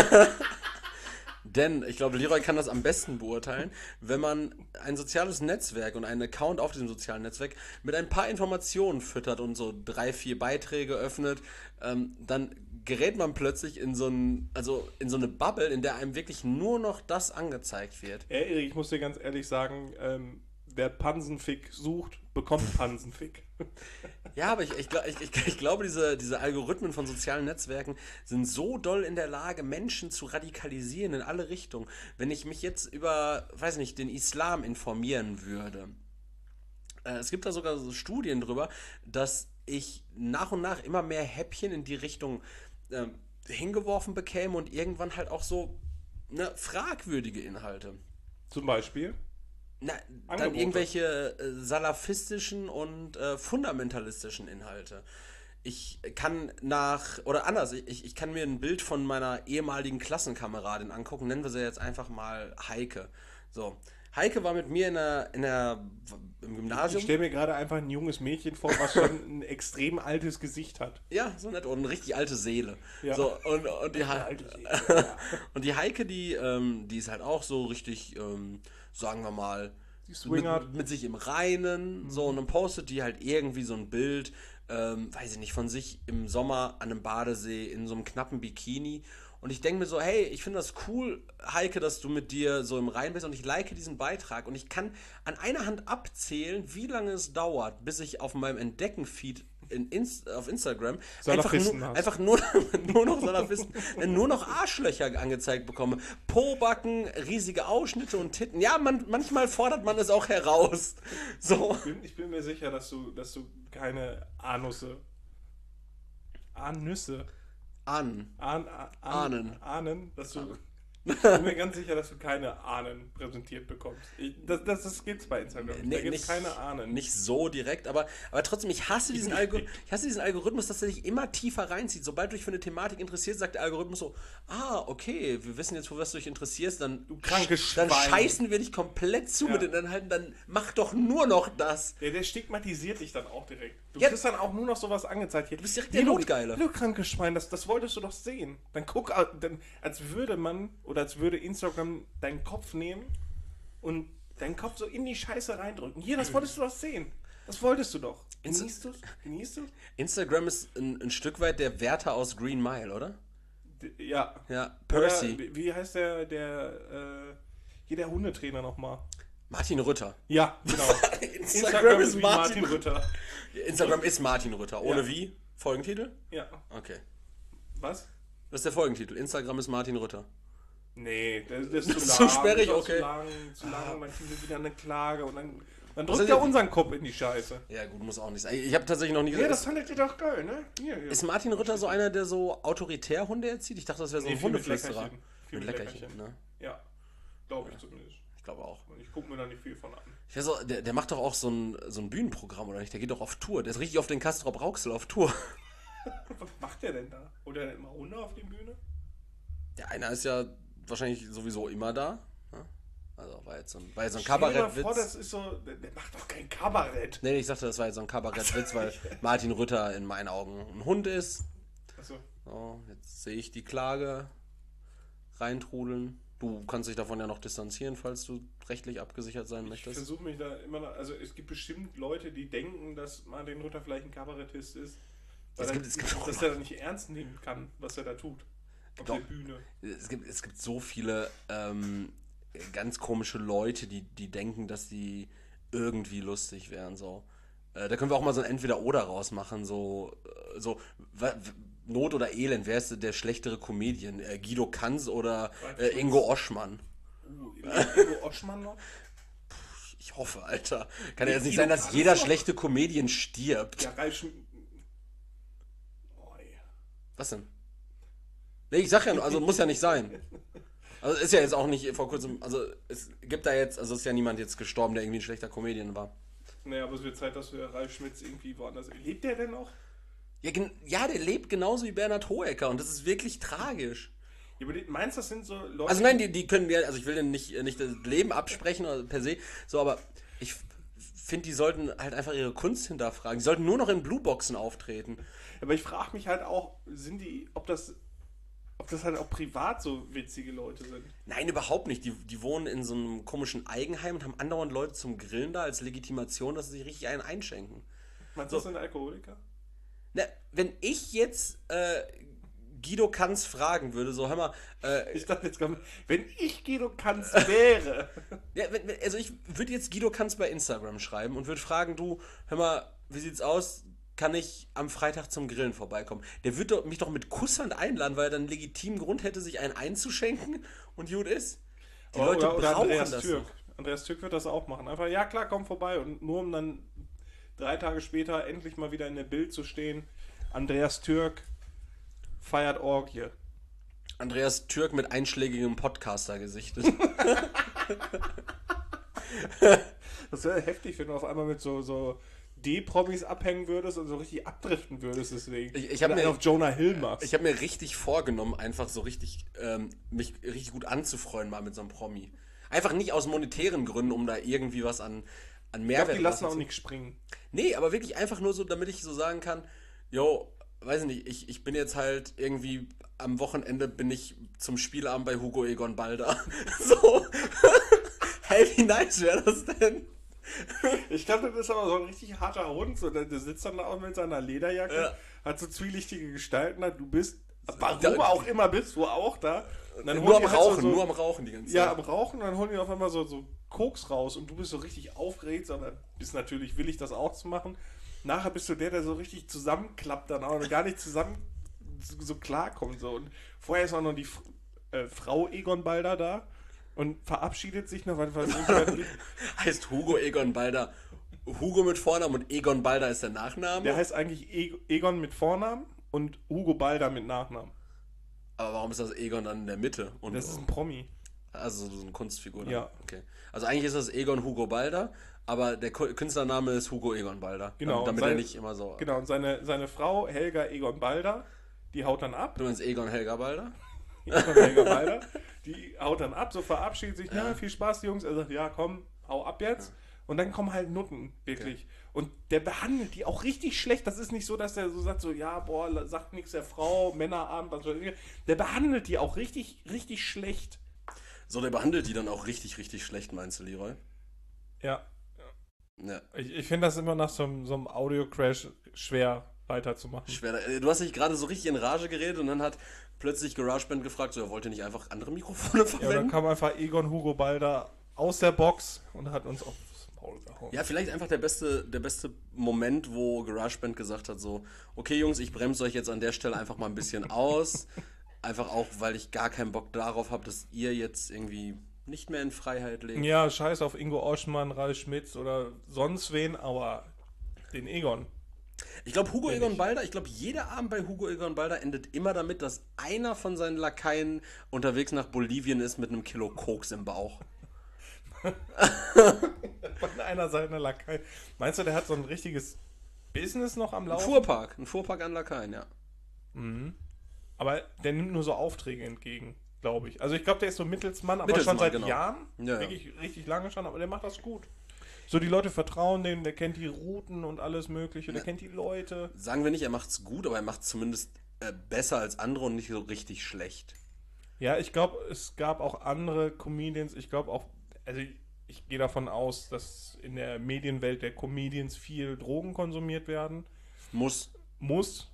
denn, ich glaube, Leroy kann das am besten beurteilen, wenn man ein soziales Netzwerk und einen Account auf diesem sozialen Netzwerk mit ein paar Informationen füttert und so drei, vier Beiträge öffnet, ähm, dann gerät man plötzlich in so ein, also in so eine Bubble, in der einem wirklich nur noch das angezeigt wird. Ja, Erik, ich muss dir ganz ehrlich sagen, ähm, wer Pansenfick sucht, bekommt Pansenfick. Ja, aber ich, ich, glaub- ich, ich, ich glaube, diese, diese Algorithmen von sozialen Netzwerken sind so doll in der Lage, Menschen zu radikalisieren in alle Richtungen. Wenn ich mich jetzt über, weiß nicht, den Islam informieren würde, äh, es gibt da sogar so Studien drüber, dass ich nach und nach immer mehr Häppchen in die Richtung ähm, hingeworfen bekäme und irgendwann halt auch so ne, fragwürdige Inhalte. Zum Beispiel. Na, dann Angebote. irgendwelche äh, salafistischen und äh, fundamentalistischen Inhalte. ich kann nach, oder anders, ich, ich kann mir ein Bild von meiner ehemaligen Klassenkameradin angucken, nennen wir sie jetzt einfach mal Heike. So, Heike war mit mir in der, in der, im Gymnasium. Ich stelle mir gerade einfach ein junges Mädchen vor, was schon ein extrem altes Gesicht hat. Ja, so nett. Und eine richtig alte Seele. Ja. So, und, und, die Eine He- alte Seele, ja. und die Heike, die, ähm, die ist halt auch so richtig, ähm, sagen wir mal, Die mit, swingert. mit sich im Reinen. Mhm. So, und dann postet die halt irgendwie so ein Bild, ähm, weiß ich nicht, von sich im Sommer an einem Badesee in so einem knappen Bikini. Und ich denke mir so, hey, ich finde das cool, Heike, dass du mit dir so im Reinen bist, und ich like diesen Beitrag. Und ich kann an einer Hand abzählen, wie lange es dauert, bis ich auf meinem Entdecken-Feed in Inst- auf Instagram einfach, Salafisten nur, hast. einfach nur, nur noch Salafisten, äh, nur noch Arschlöcher angezeigt bekomme. Pobacken, riesige Ausschnitte und Titten. Ja, man, manchmal fordert man es auch heraus. So. Ich bin, ich bin mir sicher, dass du, dass du keine Anusse. Anüsse. An. Ahn, Ahn, Ahnen. Ahnen, dass du. Ich bin mir ganz sicher, dass du keine Ahnen präsentiert bekommst. Ich, das, das, das gibt's bei Instagram. Nee, da gibt's nicht, keine Ahnen. nicht so direkt, aber, aber trotzdem, ich hasse, diesen Algo- ich hasse diesen Algorithmus, dass er dich immer tiefer reinzieht. Sobald du dich für eine Thematik interessierst, sagt der Algorithmus so, ah, okay, wir wissen jetzt, für was du dich interessierst, dann, Du krankes dann Schwein. scheißen wir dich komplett zu Ja. mit den Inhalten, dann mach doch nur noch das. Der, der stigmatisiert dich dann auch direkt. Du Ja. kriegst dann auch nur noch sowas angezeigt. Hier. Du bist direkt der Notgeile. Du krankes Schwein, das, das wolltest du doch sehen. Dann guck, dann, als würde man, oder als würde Instagram deinen Kopf nehmen und deinen Kopf so in die Scheiße reindrücken. Hier, das wolltest du doch sehen. Das wolltest du doch. Insta- Genießt du's? Genießt du's? Instagram ist ein, ein Stück weit der Wärter aus Green Mile, oder? D- Ja. Ja, Oder, Percy. wie- wie heißt der, der, äh, hier der Hundetrainer nochmal? Martin Rütter. Ja, genau. Instagram ist wie Martin Rütter. Instagram ist Martin Rütter. Ohne Ja. wie? Folgentitel? Ja. Okay. Was? Das ist der Folgentitel. Instagram ist Martin Rütter. Nee, das, das ist Das zu ist lang. zu sperrig, das ist okay. Zu lang, zu lang, dann kriegen wir wieder eine Klage und dann, dann Was drückt ist er denn- unseren Kopf in die Scheiße. Ja, gut, muss auch nicht sein. Ich habe tatsächlich noch nie Ja, gesehen. das fandet ihr doch geil, ne? Hier, hier. Ist Martin Rütter so einer, der so autoritär Hunde erzieht? Ich dachte, das wäre so Nee, ein viel mit Hundeflüsterer. Leckerchen. Viel Mit mit Leckerchen, Leckerchen. ne? Ja, glaube ich zumindest. Ich glaube auch. Ich gucke mir da nicht viel von an. Ich weiß auch, der, der macht doch auch so ein, so ein Bühnenprogramm, oder nicht? Der geht doch auf Tour. Der ist richtig auf den Castrop Rauxel auf Tour. Was macht der denn da? Oder der immer Hunde auf der Bühne? Der eine ist ja wahrscheinlich sowieso immer da. Ne? Also war jetzt so ein, war jetzt so ein Stell dir mal Kabarettwitz. vor, das ist so, der, der macht doch kein Kabarett. Nee, ich sagte, das war jetzt so ein Kabarettwitz, weil Martin Rütter in meinen Augen ein Hund ist. Achso. So, jetzt sehe ich die Klage reintrudeln. Du kannst dich davon ja noch distanzieren, falls du rechtlich abgesichert sein Ich möchtest. versuche mich da immer noch, also es gibt bestimmt Leute, die denken, dass Martin Rütter vielleicht ein Kabarettist ist. Weil Es er, gibt- es gibt auch dass er da nicht ernst nehmen kann, was er da tut. Auf Doch. der Bühne. Es gibt, es gibt so viele ähm, ganz komische Leute, die, die denken, dass die irgendwie lustig wären. So. Äh, da können wir auch mal so ein Entweder-Oder rausmachen. So, äh, so wa- w- Not oder Elend, wer ist der schlechtere Comedian? Äh, Guido Kanz oder äh, Ingo Oschmann? Uh, Ingo Oschmann noch? Ich hoffe, Alter. Kann ja jetzt nicht Guido sein, dass Kanz jeder noch? schlechte Comedian stirbt. Ja, Ralf Schmidt. Oh, ey. Was denn? Nee, ich sag ja, nur, also muss ja nicht sein. Also ist ja jetzt auch nicht vor kurzem, also es gibt da jetzt, also ist ja niemand jetzt gestorben, der irgendwie ein schlechter Comedian war. Naja, aber es wird Zeit, dass wir Ralf Schmitz irgendwie woanders. Lebt der denn noch? Ja, gen- ja, der lebt genauso wie Bernhard Hoeker und das ist wirklich tragisch. Ja, aber die, meinst du, das sind so Leute. Also nein, die, die können ja, also ich will denen nicht, nicht das Leben absprechen oder per se, so, aber ich finde, die sollten halt einfach ihre Kunst hinterfragen. Die sollten nur noch in Blueboxen auftreten. Aber ich frage mich halt auch, sind die, ob das, ob das halt auch privat so witzige Leute sind. Nein, überhaupt nicht. Die, die wohnen in so einem komischen Eigenheim und haben andauernd Leute zum Grillen da als Legitimation, dass sie sich richtig einen einschenken. Meinst du, das sind Alkoholiker? Na, wenn ich jetzt äh, Guido Kanz fragen würde, so, hör mal, äh, Ich dachte jetzt, komm, wenn ich Guido Kanz wäre. ja, wenn, wenn- also ich würde jetzt Guido Kanz bei Instagram schreiben und würde fragen, du, hör mal, wie sieht's aus? Kann ich am Freitag zum Grillen vorbeikommen? Der würde doch, mich doch mit Kusshand einladen, weil er dann einen legitimen Grund hätte, sich einen einzuschenken und gut ist. Die Oder, Leute oder, oder brauchen Andreas das Türk. doch. Andreas Türk wird das auch machen. Einfach, ja klar, komm vorbei. Und nur um dann drei Tage später endlich mal wieder in der Bild zu stehen. Andreas Türk feiert Orgie. Andreas Türk mit einschlägigem Podcaster-Gesicht. Das wäre heftig, wenn du auf einmal mit so, so D-Promis abhängen würdest und so richtig abdriften würdest deswegen. Ich, ich habe mir auf Jonah Hill machst. Ich habe mir richtig vorgenommen, einfach so richtig, ähm, mich richtig gut anzufreuen mal mit so einem Promi. Einfach nicht aus monetären Gründen, um da irgendwie was an, an Ich Mehrwert glaube, die lassen zu- auch nicht springen. Nee, aber wirklich einfach nur so, damit ich so sagen kann, yo, weiß ich nicht, ich, ich bin jetzt halt irgendwie am Wochenende bin ich zum Spielabend bei Hugo Egon Balder. So. Hey, wie nice wäre das denn? Ich glaube, das ist aber so ein richtig harter Hund. So, der, der sitzt dann da auch mit seiner Lederjacke, Ja. hat so zwielichtige Gestalten. Da. Du bist, warum Da- auch immer bist, du auch da. Und dann holen Nur am die halt so- Rauchen, so, nur am Rauchen die ganze Ja, Zeit. am Rauchen. Und dann holen die auf einmal so, so Koks raus. Und du bist so richtig aufgeregt, sondern bist natürlich willig, das auch zu machen. Nachher bist du der, der so richtig zusammenklappt dann auch und gar nicht zusammen so, so klarkommt. So. Und vorher ist auch noch die F- äh, Frau Egon Balder da und verabschiedet sich noch, weil, weil Heißt Hugo Egon Balder Hugo mit Vornamen und Egon Balder ist der Nachname? der heißt eigentlich E- Egon mit Vornamen und Hugo Balder mit Nachnamen. Aber warum ist das Egon dann in der Mitte? Und, Das ist ein Promi. also so eine Kunstfigur. Dann? Ja. Okay. Also eigentlich ist das Egon Hugo Balder, aber der Ku- Künstlername ist Hugo Egon Balder. Genau, Damit sein- er nicht immer so... Genau, und seine, seine Frau Helga Egon Balder, die haut dann ab. Du meinst Egon Helga Balder? Egon Helga Balder, die haut dann ab, so verabschiedet sich, ja, viel Spaß, die Jungs. Er sagt, ja, komm, hau ab jetzt. Und dann kommen halt Nutten, wirklich. Und der behandelt die auch richtig schlecht. Das ist nicht so, dass der so sagt, so, ja, boah, sagt nichts der Frau, Männerabend, was soll ich. Der behandelt die auch richtig, richtig schlecht. So, der behandelt die dann auch richtig, richtig schlecht, meinst du, Leroy? Ja. Ja. Ich, ich finde das immer nach so einem, so einem Audio-Crash schwer weiterzumachen. Schwer. Äh, Du hast dich gerade so richtig in Rage geredet und dann hat plötzlich GarageBand gefragt, so, wollt ihr nicht einfach andere Mikrofone Ja, und dann verwenden? kam einfach Egon Hugo Balder aus der Box und hat uns aufs Maul gehauen. Ja, vielleicht einfach der beste, der beste Moment, wo GarageBand gesagt hat, so, okay Jungs, ich bremse euch jetzt an der Stelle einfach mal ein bisschen aus. Einfach auch, weil ich gar keinen Bock darauf habe, dass ihr jetzt irgendwie nicht mehr in Freiheit lebt. Ja, scheiß auf Ingo Oschmann, Ralf Schmitz oder sonst wen, aber den Egon. Ich glaube, Hugo Wenn Egon ich- Balder, ich glaube, jeder Abend bei Hugo Egon Balder endet immer damit, dass einer von seinen Lakaien unterwegs nach Bolivien ist mit einem Kilo Koks im Bauch. Von einer seiner Lakaien. Meinst du, der hat so ein richtiges Business noch am Ein Laufen? Fuhrpark, ein Fuhrpark an Lakaien, ja. Aber der nimmt nur so Aufträge entgegen, glaube ich. Also ich glaube, der ist so Mittelsmann, aber Mittelsmann, schon seit genau. Jahren. Ja, ja. Wirklich richtig lange schon, aber der macht das gut. So, die Leute vertrauen dem, der kennt die Routen und alles mögliche, der Ja. kennt die Leute. Sagen wir nicht, er macht's gut, aber er macht's zumindest äh, besser als andere und nicht so richtig schlecht. Ja, ich glaube, es gab auch andere Comedians, ich glaube auch, also ich, ich gehe davon aus, dass in der Medienwelt der Comedians viel Drogen konsumiert werden. Muss. Muss.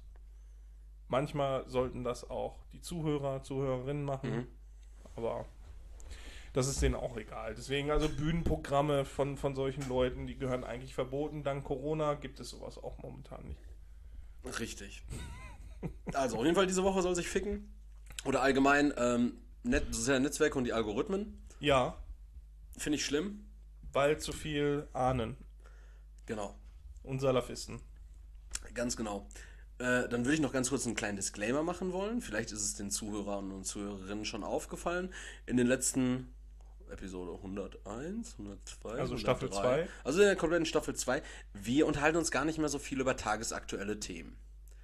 Manchmal sollten das auch die Zuhörer, Zuhörerinnen machen, Mhm. aber das ist denen auch egal. Deswegen also Bühnenprogramme von, von solchen Leuten, die gehören eigentlich verboten. Dank Corona gibt es sowas auch momentan nicht. Richtig. Also, auf jeden Fall, diese Woche soll sich ficken. Oder allgemein, ähm, Net soziale Netzwerke und die Algorithmen. Ja, Finde ich schlimm. weil zu viel ahnen Genau. und Salafisten. Ganz genau. Äh, dann würde ich noch ganz kurz einen kleinen Disclaimer machen wollen. Vielleicht ist es den Zuhörern und Zuhörerinnen schon aufgefallen. In den letzten Episode hunderteins, hundertzwei, Also Staffel hundertdrei, zwei. Also in der kompletten Staffel zwei. Wir unterhalten uns gar nicht mehr so viel über tagesaktuelle Themen.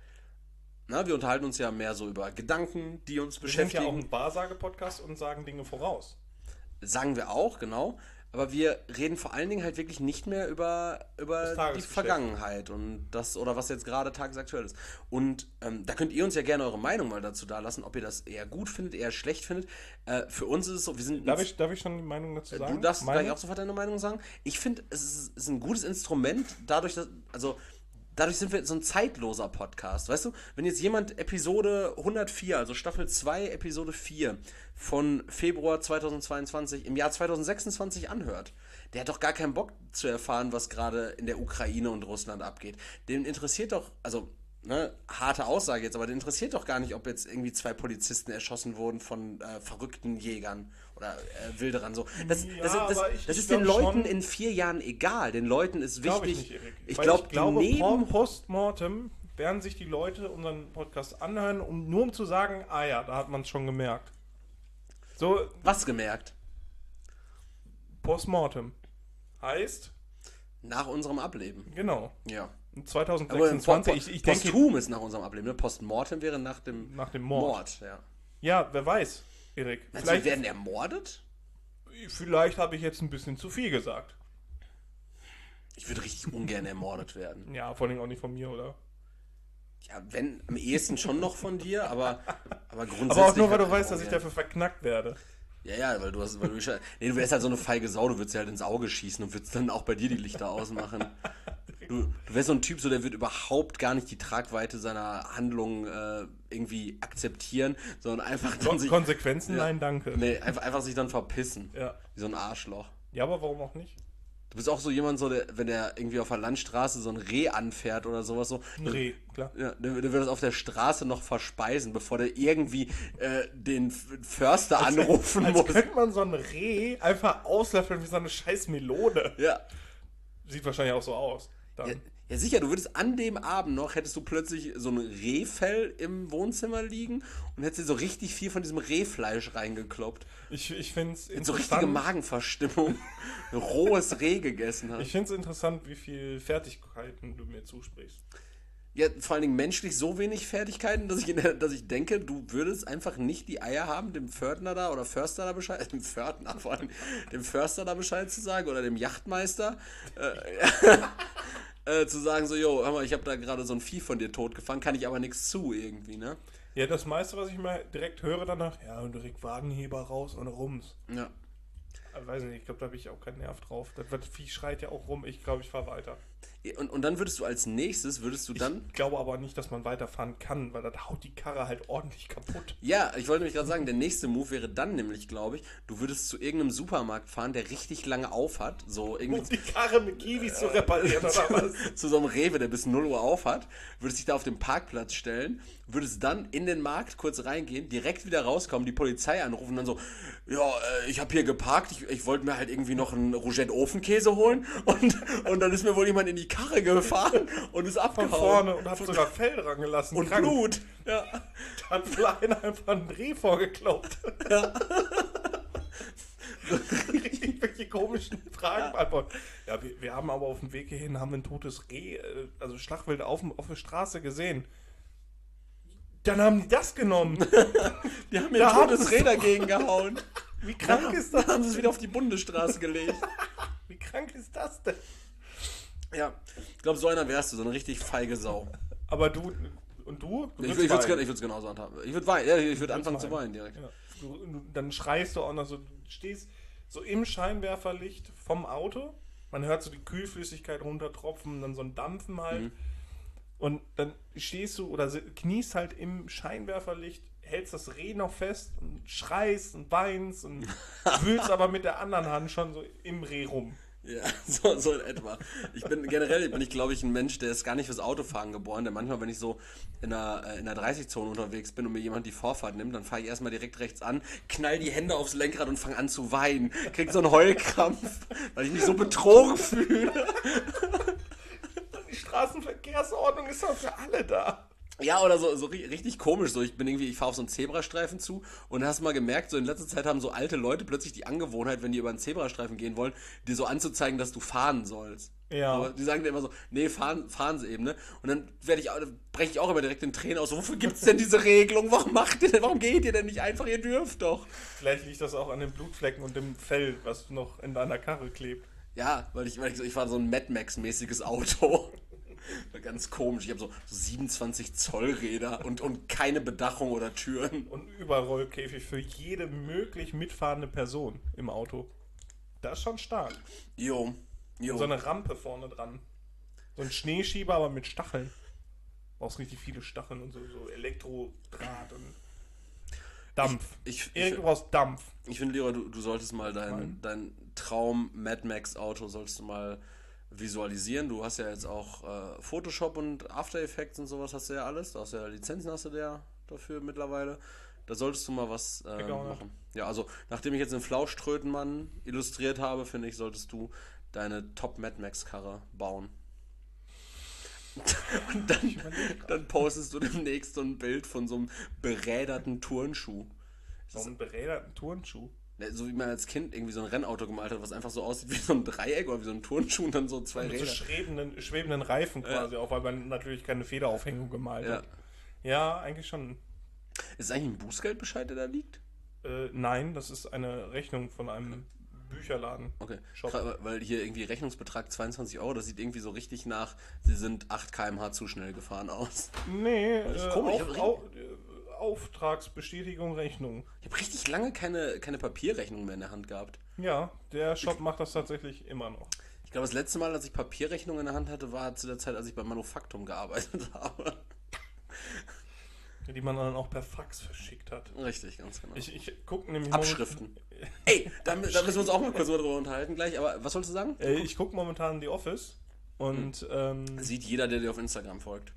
Na, wir unterhalten uns ja mehr so über Gedanken, die uns Wir sind ja beschäftigen. auch ein Wahrsage-Podcast und sagen Dinge voraus. Sagen wir auch, genau. Aber wir reden vor allen Dingen halt wirklich nicht mehr über, Das über die Tagesgeschäft. Vergangenheit und das oder was jetzt gerade tagesaktuell ist. Und ähm, da könnt ihr uns ja gerne eure Meinung mal dazu dalassen, ob ihr das eher gut findet, eher schlecht findet. Äh, für uns ist es so, wir sind. Darf ich, darf ich schon die Meinung dazu sagen? du darfst Meine? gleich auch sofort deine Meinung sagen. Ich finde, es ist, ist ein gutes Instrument, dadurch, dass. Also, dadurch sind wir so ein zeitloser Podcast. Weißt du, wenn jetzt jemand Episode hundertvier, also Staffel zwei, Episode vier von Februar zweitausendzweiundzwanzig im Jahr zweitausendsechsundzwanzig anhört, der hat doch gar keinen Bock zu erfahren, was gerade in der Ukraine und Russland abgeht. Den interessiert doch, also, ne, harte Aussage jetzt, aber den interessiert doch gar nicht, ob jetzt irgendwie zwei Polizisten erschossen wurden von äh, verrückten Jägern oder äh, Wilderern. So. Das, Ja, das, das, aber ich- das ich ist den glaub Leuten schon- in vier Jahren egal. Den Leuten ist Glaub wichtig. ich nicht, Erik. Ich, Weil glaub, ich glaube, die neben postmortem werden sich die Leute unseren Podcast anhören, um nur um zu sagen, ah ja, da hat man es schon gemerkt. So, was gemerkt? postmortem heißt, Nach unserem Ableben. Genau. Ja. zwanzig sechsundzwanzig, Aber ich, ich denke... Posthum ist nach unserem Ableben, ne? Postmortem wäre nach dem, nach dem Mord. Mord ja. Ja, wer weiß, Erik. Meinst Vielleicht, du, die werden ermordet? vielleicht habe ich jetzt ein bisschen zu viel gesagt. Ich würde richtig ungern ermordet werden. Ja, vor allem auch nicht von mir, oder? Ja, wenn, am ehesten schon noch von dir, aber, aber grundsätzlich... Aber auch nur, weil du halt weißt, dass ich ungern. dafür verknackt werde. Ja, ja, weil du hast... Weil du, nee, du wärst halt so eine feige Sau, du würdest dir halt ins Auge schießen und würdest dann auch bei dir die Lichter ausmachen. Du, du wärst so ein Typ, so, der wird überhaupt gar nicht die Tragweite seiner Handlungen äh, irgendwie akzeptieren, sondern einfach dann Kon sich... Konsequenzen? Ja. Nein, danke. Nee, einfach, einfach sich dann verpissen. Ja. Wie so ein Arschloch. Ja, aber warum auch nicht? Du bist auch so jemand, so, der, wenn der irgendwie auf der Landstraße so ein Reh anfährt oder sowas so. Ein Reh, klar. Ja, der, der wird das auf der Straße noch verspeisen, bevor der irgendwie äh, den Förster als, anrufen als muss. könnte man so ein Reh einfach auslöffeln wie so eine scheiß Melone. Ja. Sieht wahrscheinlich auch so aus. Dann. Ja, ja, sicher, du würdest an dem Abend noch, hättest du plötzlich so ein Rehfell im Wohnzimmer liegen und hättest dir so richtig viel von diesem Rehfleisch reingekloppt. Ich, ich finde es So richtige Magenverstimmung. Ein rohes Reh gegessen hast. Ich finde es interessant, wie viel Fertigkeiten du mir zusprichst. Ja, vor allen Dingen menschlich so wenig Fertigkeiten, dass ich, in der, dass ich denke, du würdest einfach nicht die Eier haben, dem Pförtner da oder Förster da Bescheid, äh, dem Pförtner vor allem, dem Förster da Bescheid zu sagen oder dem Yachtmeister, äh, äh, zu sagen so, jo, hör mal, ich habe da gerade so ein Vieh von dir totgefangen, kann ich aber nichts zu irgendwie, ne? Ja, das meiste, was ich mal direkt höre danach, ja, und direkt Wagenheber raus und rums. Ja. Ich weiß nicht, ich glaube, da habe ich auch keinen Nerv drauf. Das das Vieh schreit ja auch rum, ich glaube, ich fahre weiter. Und, und dann würdest du als nächstes, würdest du dann... Ich glaube aber nicht, dass man weiterfahren kann, weil das haut die Karre halt ordentlich kaputt. Ja, ich wollte nämlich gerade sagen, der nächste Move wäre dann nämlich, glaube ich, du würdest zu irgendeinem Supermarkt fahren, der richtig lange auf hat, so irgendwie... Um die Karre mit Kiwis zu reparieren oder was? zu so einem Rewe, der bis null Uhr auf hat, würdest dich da auf den Parkplatz stellen, würdest dann in den Markt kurz reingehen, direkt wieder rauskommen, die Polizei anrufen und dann so, ja, äh, ich habe hier geparkt, ich, ich wollte mir halt irgendwie noch einen Rougette Ofenkäse holen und, und dann ist mir wohl jemand in die Karre gefahren und ist abgehauen. Von vorne und hat sogar Fell dran gelassen. Und Krank. Blut. Ja. Da hat Flein einfach einen Dreh vorgekloppt. Ja. Richtig welche komischen Fragen beantwortet. Ja, wir, wir haben aber auf dem Weg hierhin haben wir ein totes Reh, äh, also Schlachtwild auf, auf der Straße gesehen. Dann haben die das genommen. Die haben mir ein totes Reh dagegen gehauen. Wie krank Dann ist das? haben sie es wieder auf die Bundesstraße gelegt. Wie krank ist das denn? Ja, ich glaube, so einer wärst du, so eine richtig feige Sau. Aber du, und du? du Ich, würdest ich würde es weinen. genauso handhaben. Ich würde weinen, ja, ich würde anfangen weinen. zu weinen direkt. Ja. Du, du, dann schreist du auch noch so, du stehst so im Scheinwerferlicht vom Auto, man hört so die Kühlflüssigkeit runtertropfen, dann so ein Dampfen halt. Mhm. Und dann stehst du oder si- kniest halt im Scheinwerferlicht, hältst das Reh noch fest und schreist und weinst und wühlst aber mit der anderen Hand schon so im Reh rum. Ja, so, so in etwa. Ich bin generell, bin ich glaube ich ein Mensch, der ist gar nicht fürs Autofahren geboren, der manchmal, wenn ich so in einer, äh, in einer dreißig-Zone unterwegs bin und mir jemand die Vorfahrt nimmt, dann fahre ich erstmal direkt rechts an, knall die Hände aufs Lenkrad und fange an zu weinen. Krieg so einen Heulkrampf, weil ich mich so betrogen fühle. Die Straßenverkehrsordnung ist doch für alle da. Ja, oder so, so ri- richtig komisch, so ich bin irgendwie, ich fahre auf so einen Zebrastreifen zu und hast mal gemerkt, so in letzter Zeit haben so alte Leute plötzlich die Angewohnheit, wenn die über einen Zebrastreifen gehen wollen, dir so anzuzeigen, dass du fahren sollst. Ja. Aber die sagen dir immer so, nee, fahren, fahren sie eben, ne? Und dann werde ich, breche ich auch immer direkt in Tränen aus, so, wofür gibt's denn diese Regelung? Warum macht ihr denn, warum geht ihr denn nicht einfach, ihr dürft doch? Vielleicht liegt das auch an den Blutflecken und dem Fell, was noch in deiner Karre klebt. Ja, weil ich, weil ich, so- ich fahre so ein Mad Max-mäßiges Auto. Ganz komisch, ich habe so, so siebenundzwanzig Zoll Räder und, und keine Bedachung oder Türen. Und Überrollkäfig für jede möglich mitfahrende Person im Auto. Das ist schon stark. Jo, jo. Und so eine Rampe vorne dran. So ein Schneeschieber, aber mit Stacheln. Brauchst richtig viele Stacheln und so, so Elektrodraht und Dampf. Ich, ich, Erik, du brauchst Dampf. Ich finde, Lehrer, du, du solltest mal dein, Nein. dein Traum Mad Max Auto solltest du mal visualisieren. Du hast ja jetzt auch äh, Photoshop und After Effects und sowas hast du ja alles. Du hast ja Lizenzen hast du ja dafür mittlerweile. Da solltest du mal was äh, Ich auch nicht. machen. Ja, also nachdem ich jetzt den Flauschtrötenmann illustriert habe, finde ich, solltest du deine Top Mad Max Karre bauen. Und dann, dann postest du demnächst so ein Bild von so einem beräderten Turnschuh. So einen beräderten Turnschuh. Ne, so wie man als Kind irgendwie so ein Rennauto gemalt hat, was einfach so aussieht wie so ein Dreieck oder wie so ein Turnschuh und dann so zwei Mit Räder. so schwebenden, schwebenden Reifen quasi, Ja. auch weil man natürlich keine Federaufhängung gemalt Ja. hat. Ja, eigentlich schon. Ist es eigentlich ein Bußgeldbescheid, der da liegt? Äh, nein, das ist eine Rechnung von einem Bücherladen. Okay. Shop. Gra- Weil hier irgendwie Rechnungsbetrag zweiundzwanzig Euro, das sieht irgendwie so richtig nach, sie sind acht Kilometer pro Stunde zu schnell gefahren aus. Nee, Das ist äh, komisch, auf, ich hab au, äh, Auftragsbestätigung, Rechnung. Ich habe richtig lange keine, keine Papierrechnung mehr in der Hand gehabt. Ja, der Shop macht das tatsächlich immer noch. Ich glaube, das letzte Mal, als ich Papierrechnung in der Hand hatte, war zu der Zeit, als ich beim Manufaktum gearbeitet habe. Die man dann auch per Fax verschickt hat. Richtig, ganz genau. Ich, ich gucke nämlich Abschriften. Ey, da, da müssen wir uns auch mal kurz mal drüber unterhalten gleich. Aber was sollst du sagen? Äh, ich gucke momentan The Office und ähm, Sieht jeder, der dir auf Instagram folgt.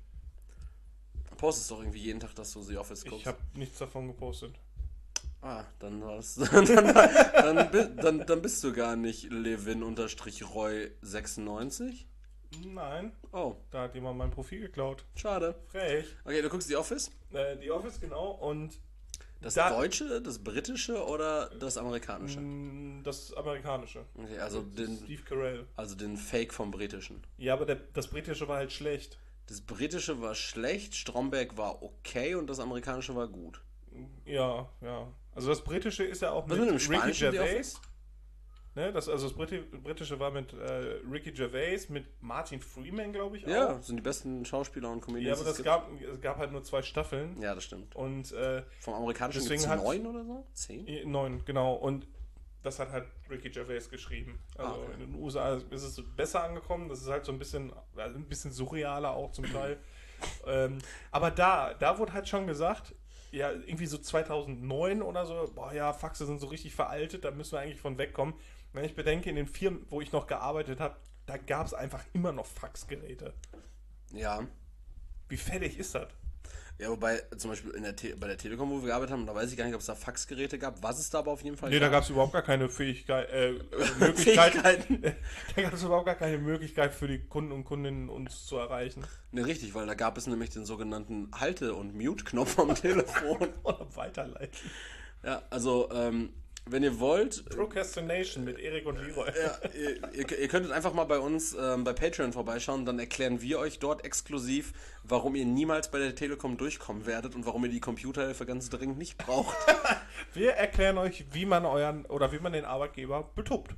Du postest doch irgendwie jeden Tag, dass du The Office guckst. ich habe nichts davon gepostet. Ah, dann war's. dann, dann, bi- dann, dann bist du gar nicht Levin-Roy sechsundneunzig. Nein, Oh, da hat jemand mein Profil geklaut. schade. Frech. Okay, du guckst The Office? Äh, The Office, genau. Und Das Da- Deutsche, das Britische oder das Amerikanische? mh, das Amerikanische. Okay, also den, Steve Carell. also den Fake vom Britischen. Ja, aber der, das Britische war halt schlecht. Das Britische war schlecht, Stromberg war okay und das Amerikanische war gut. Ja, ja. Also das Britische ist ja auch Was mit, mit dem Ricky Spanischen The Gervais. Office? Ne, das, also das Briti Britische war mit äh, Ricky Gervais, mit Martin Freeman, glaube ich, auch. Ja, sind die besten Schauspieler und Ja, Comedians. aber das die es gab, es gab halt nur zwei Staffeln. gibt. Ja, das stimmt. Und äh, Vom Amerikanischen Deswegen gibt es hat- neun oder so? Zehn? neun, genau. Und das hat halt Ricky Gervais geschrieben. Also Ah, okay. in den U S A ist es besser angekommen. Das ist halt so ein bisschen, also ein bisschen surrealer auch zum Teil. ähm, aber da, da wurde halt schon gesagt, ja, irgendwie so zweitausendneun oder so, boah ja, Faxe sind so richtig veraltet, da müssen wir eigentlich von wegkommen. Wenn ich bedenke, in den Firmen, wo ich noch gearbeitet habe, da gab es einfach immer noch Faxgeräte. Ja. Wie fällig ist das? Ja, wobei zum Beispiel in der Te bei der Telekom, wo wir gearbeitet haben, da weiß ich gar nicht, ob es da Faxgeräte gab. Was es da aber auf jeden Fall Nee, da gab es überhaupt gar keine Fähigkeit, äh, Möglichkeit. Fähigkeiten. Da gab es überhaupt gar keine Möglichkeit für die Kunden und Kundinnen, uns zu erreichen. Ne, richtig, weil da gab es nämlich den sogenannten Halte- und Mute-Knopf am Telefon. Oder weiterleiten. Ja, also, ähm, wenn ihr wollt, Procrastination mit Erik und Leroy. ja, ihr, ihr, ihr könntet einfach mal bei uns ähm, bei Patreon vorbeischauen, dann erklären wir euch dort exklusiv, warum ihr niemals bei der Telekom durchkommen werdet und warum ihr die Computerhilfe ganz dringend nicht braucht. Wir erklären euch, wie man euren oder wie man den Arbeitgeber betuppt.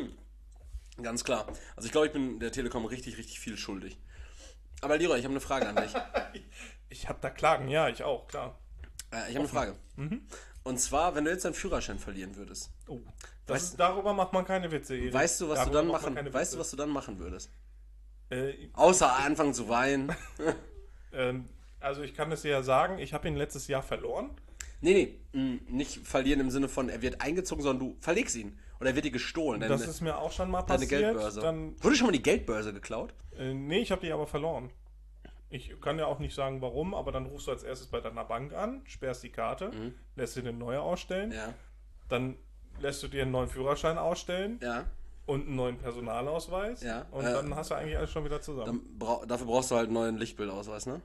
Ganz klar. Also ich glaube, ich bin der Telekom richtig, richtig viel schuldig. Aber Leroy, ich habe eine Frage an dich. Ich habe da Klagen, ja, ich auch, klar. Äh, ich habe eine Frage. Und zwar, wenn du jetzt deinen Führerschein verlieren würdest, Oh, das Weißt- ist, darüber macht man keine Witze, Erik. weißt du, was du Darüber dann macht man machen, keine weißt du, Witze. was du dann machen würdest? Äh, Außer anfangen zu weinen. ähm, also ich kann es dir ja sagen, ich habe ihn letztes Jahr verloren. Nee, nee, mh, nicht verlieren im Sinne von, er wird eingezogen, sondern du verlegst ihn. Oder er wird dir gestohlen. Deine, Das ist mir auch schon mal deine passiert. Geldbörse. Dann, Wurde schon mal die Geldbörse geklaut? äh, nee, ich habe die aber verloren. Ich kann ja auch nicht sagen, warum, aber dann rufst du als erstes bei deiner Bank an, sperrst die Karte, lässt dir eine neue ausstellen, Ja. dann lässt du dir einen neuen Führerschein ausstellen Ja. und einen neuen Personalausweis Ja, und äh, dann hast du eigentlich alles schon wieder zusammen. Dann brau dafür brauchst du halt einen neuen Lichtbildausweis, ne?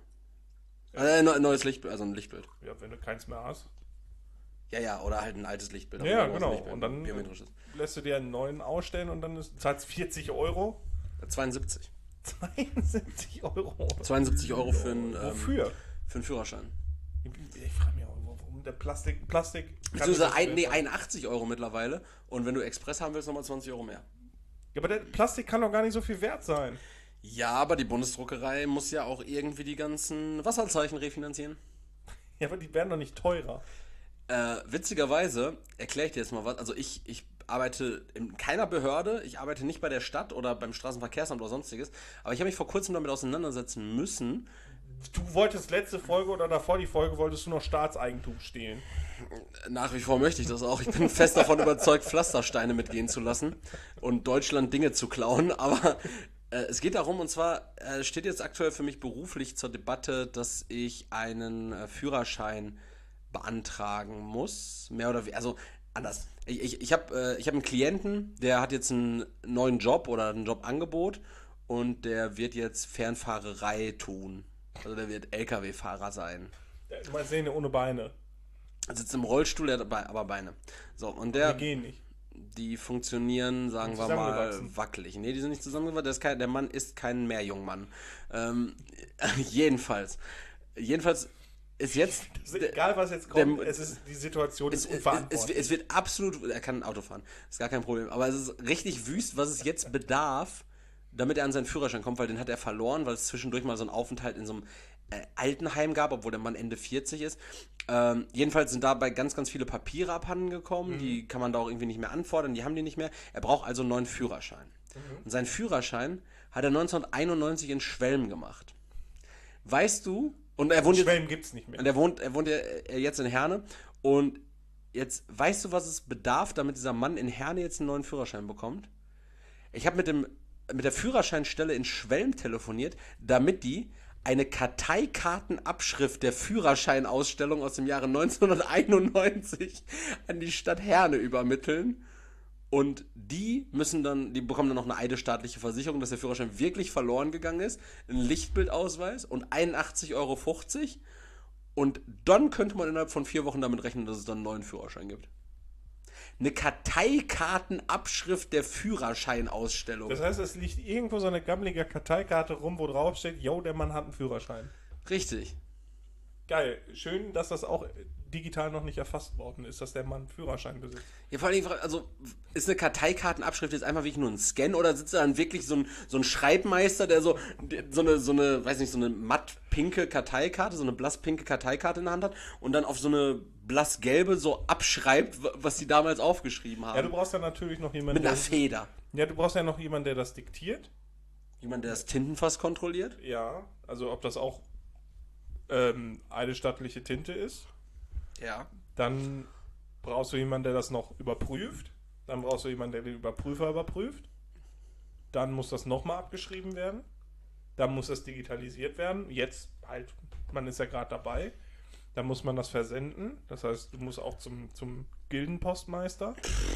Äh, ne, neues Lichtbild, also ein Lichtbild. Ja, wenn du keins mehr hast, Ja, ja, oder halt ein altes Lichtbild. Ja, aber du brauchst genau. ein Lichtbild, Und dann- ein biometrisches. lässt du dir einen neuen ausstellen und dann ist, zahlst vierzig Euro. zweiundsiebzig. zweiundsiebzig Euro. zweiundsiebzig Euro für einen, ähm, Wofür? für einen Führerschein. Ich, ich frage mich auch, warum der Plastik. Plastik kann Beziehungsweise nicht ein, so nee, viel sein. einundachtzig Euro mittlerweile. Und wenn du Express haben willst, nochmal zwanzig Euro mehr. Ja, aber der Plastik kann doch gar nicht so viel wert sein. Ja, aber die Bundesdruckerei muss ja auch irgendwie die ganzen Wasserzeichen refinanzieren. Ja, aber die werden doch nicht teurer. Äh, witzigerweise erkläre ich dir jetzt mal was. Also ich, ich arbeite in keiner Behörde, ich arbeite nicht bei der Stadt oder beim Straßenverkehrsamt oder sonstiges, aber ich habe mich vor kurzem damit auseinandersetzen müssen. Du wolltest letzte Folge oder davor die Folge, wolltest du noch Staatseigentum stehlen. Nach wie vor möchte ich das auch. Ich bin fest davon überzeugt, Pflastersteine mitgehen zu lassen und Deutschland Dinge zu klauen, aber äh, es geht darum, und zwar äh, steht jetzt aktuell für mich beruflich zur Debatte, dass ich einen äh, Führerschein beantragen muss, mehr oder weniger, also anders. Ich, ich, ich habe äh, ich hab einen Klienten, der hat jetzt einen neuen Job oder ein Jobangebot und der wird jetzt Fernfahrerei tun. Also der wird L K W-Fahrer sein. Du meinst Sehne ohne Beine. sitzt im Rollstuhl, der hat dabei, aber Beine. So, und der... Die gehen nicht. Die funktionieren, sagen wir mal, wackelig. Nee, die sind nicht zusammengewachsen. Der, ist kein, der Mann ist kein Meerjungmann. Ähm, jedenfalls. Jedenfalls ist jetzt... Ist egal, was jetzt kommt, der, es ist, die Situation ist unverantwortlich. Es, es, es wird absolut... Er kann ein Auto fahren, ist gar kein Problem. Aber es ist richtig wüst, was es jetzt bedarf, damit er an seinen Führerschein kommt, weil den hat er verloren, weil es zwischendurch mal so einen Aufenthalt in so einem äh, Altenheim gab, obwohl der Mann Ende vierzig ist. Ähm, jedenfalls sind dabei ganz, ganz viele Papiere abhanden gekommen, mhm. die kann man da auch irgendwie nicht mehr anfordern, die haben die nicht mehr. Er braucht also einen neuen Führerschein. Mhm. Und seinen Führerschein hat er neunzehnhunderteinundneunzig in Schwelm gemacht. Weißt du, und er wohnt Schwelm jetzt, gibt's nicht mehr. Und er wohnt, er wohnt ja jetzt in Herne und jetzt weißt du, was es bedarf, damit dieser Mann in Herne jetzt einen neuen Führerschein bekommt? Ich habe mit dem mit der Führerscheinstelle in Schwelm telefoniert, damit die eine Karteikartenabschrift der Führerscheinausstellung aus dem Jahre neunzehnhunderteinundneunzig an die Stadt Herne übermitteln. Und die müssen dann, die bekommen dann noch eine eidesstaatliche Versicherung, dass der Führerschein wirklich verloren gegangen ist, ein Lichtbildausweis und einundachtzig Euro fünfzig. Und dann könnte man innerhalb von vier Wochen damit rechnen, dass es dann einen neuen Führerschein gibt. Eine Karteikartenabschrift der Führerscheinausstellung. Das heißt, es liegt irgendwo so eine gammelige Karteikarte rum, wo drauf steht, yo, der Mann hat einen Führerschein. Richtig. Geil. Schön, dass das auch digital noch nicht erfasst worden ist, dass der Mann einen Führerschein besitzt. Ja, vor allem, also ist eine Karteikartenabschrift jetzt einfach wirklich nur ein Scan oder sitzt da dann wirklich so ein, so ein Schreibmeister, der so, so eine, so eine, weiß nicht, so eine matt-pinke Karteikarte, so eine blass-pinke Karteikarte in der Hand hat und dann auf so eine blass-gelbe so abschreibt, was die damals aufgeschrieben haben. Ja, du brauchst ja natürlich noch jemanden, mit einer Feder. Ja, du brauchst ja noch jemanden, der das diktiert. Jemand, der das Tintenfass kontrolliert? Ja, also ob das auch ähm, eidesstattliche Tinte ist. Ja. Dann brauchst du jemanden, der das noch überprüft. Dann brauchst du jemanden, der den Überprüfer überprüft. Dann muss das nochmal abgeschrieben werden. Dann muss das digitalisiert werden. Jetzt halt, man ist ja gerade dabei. Dann muss man das versenden. Das heißt, du musst auch zum, zum Gildenpostmeister.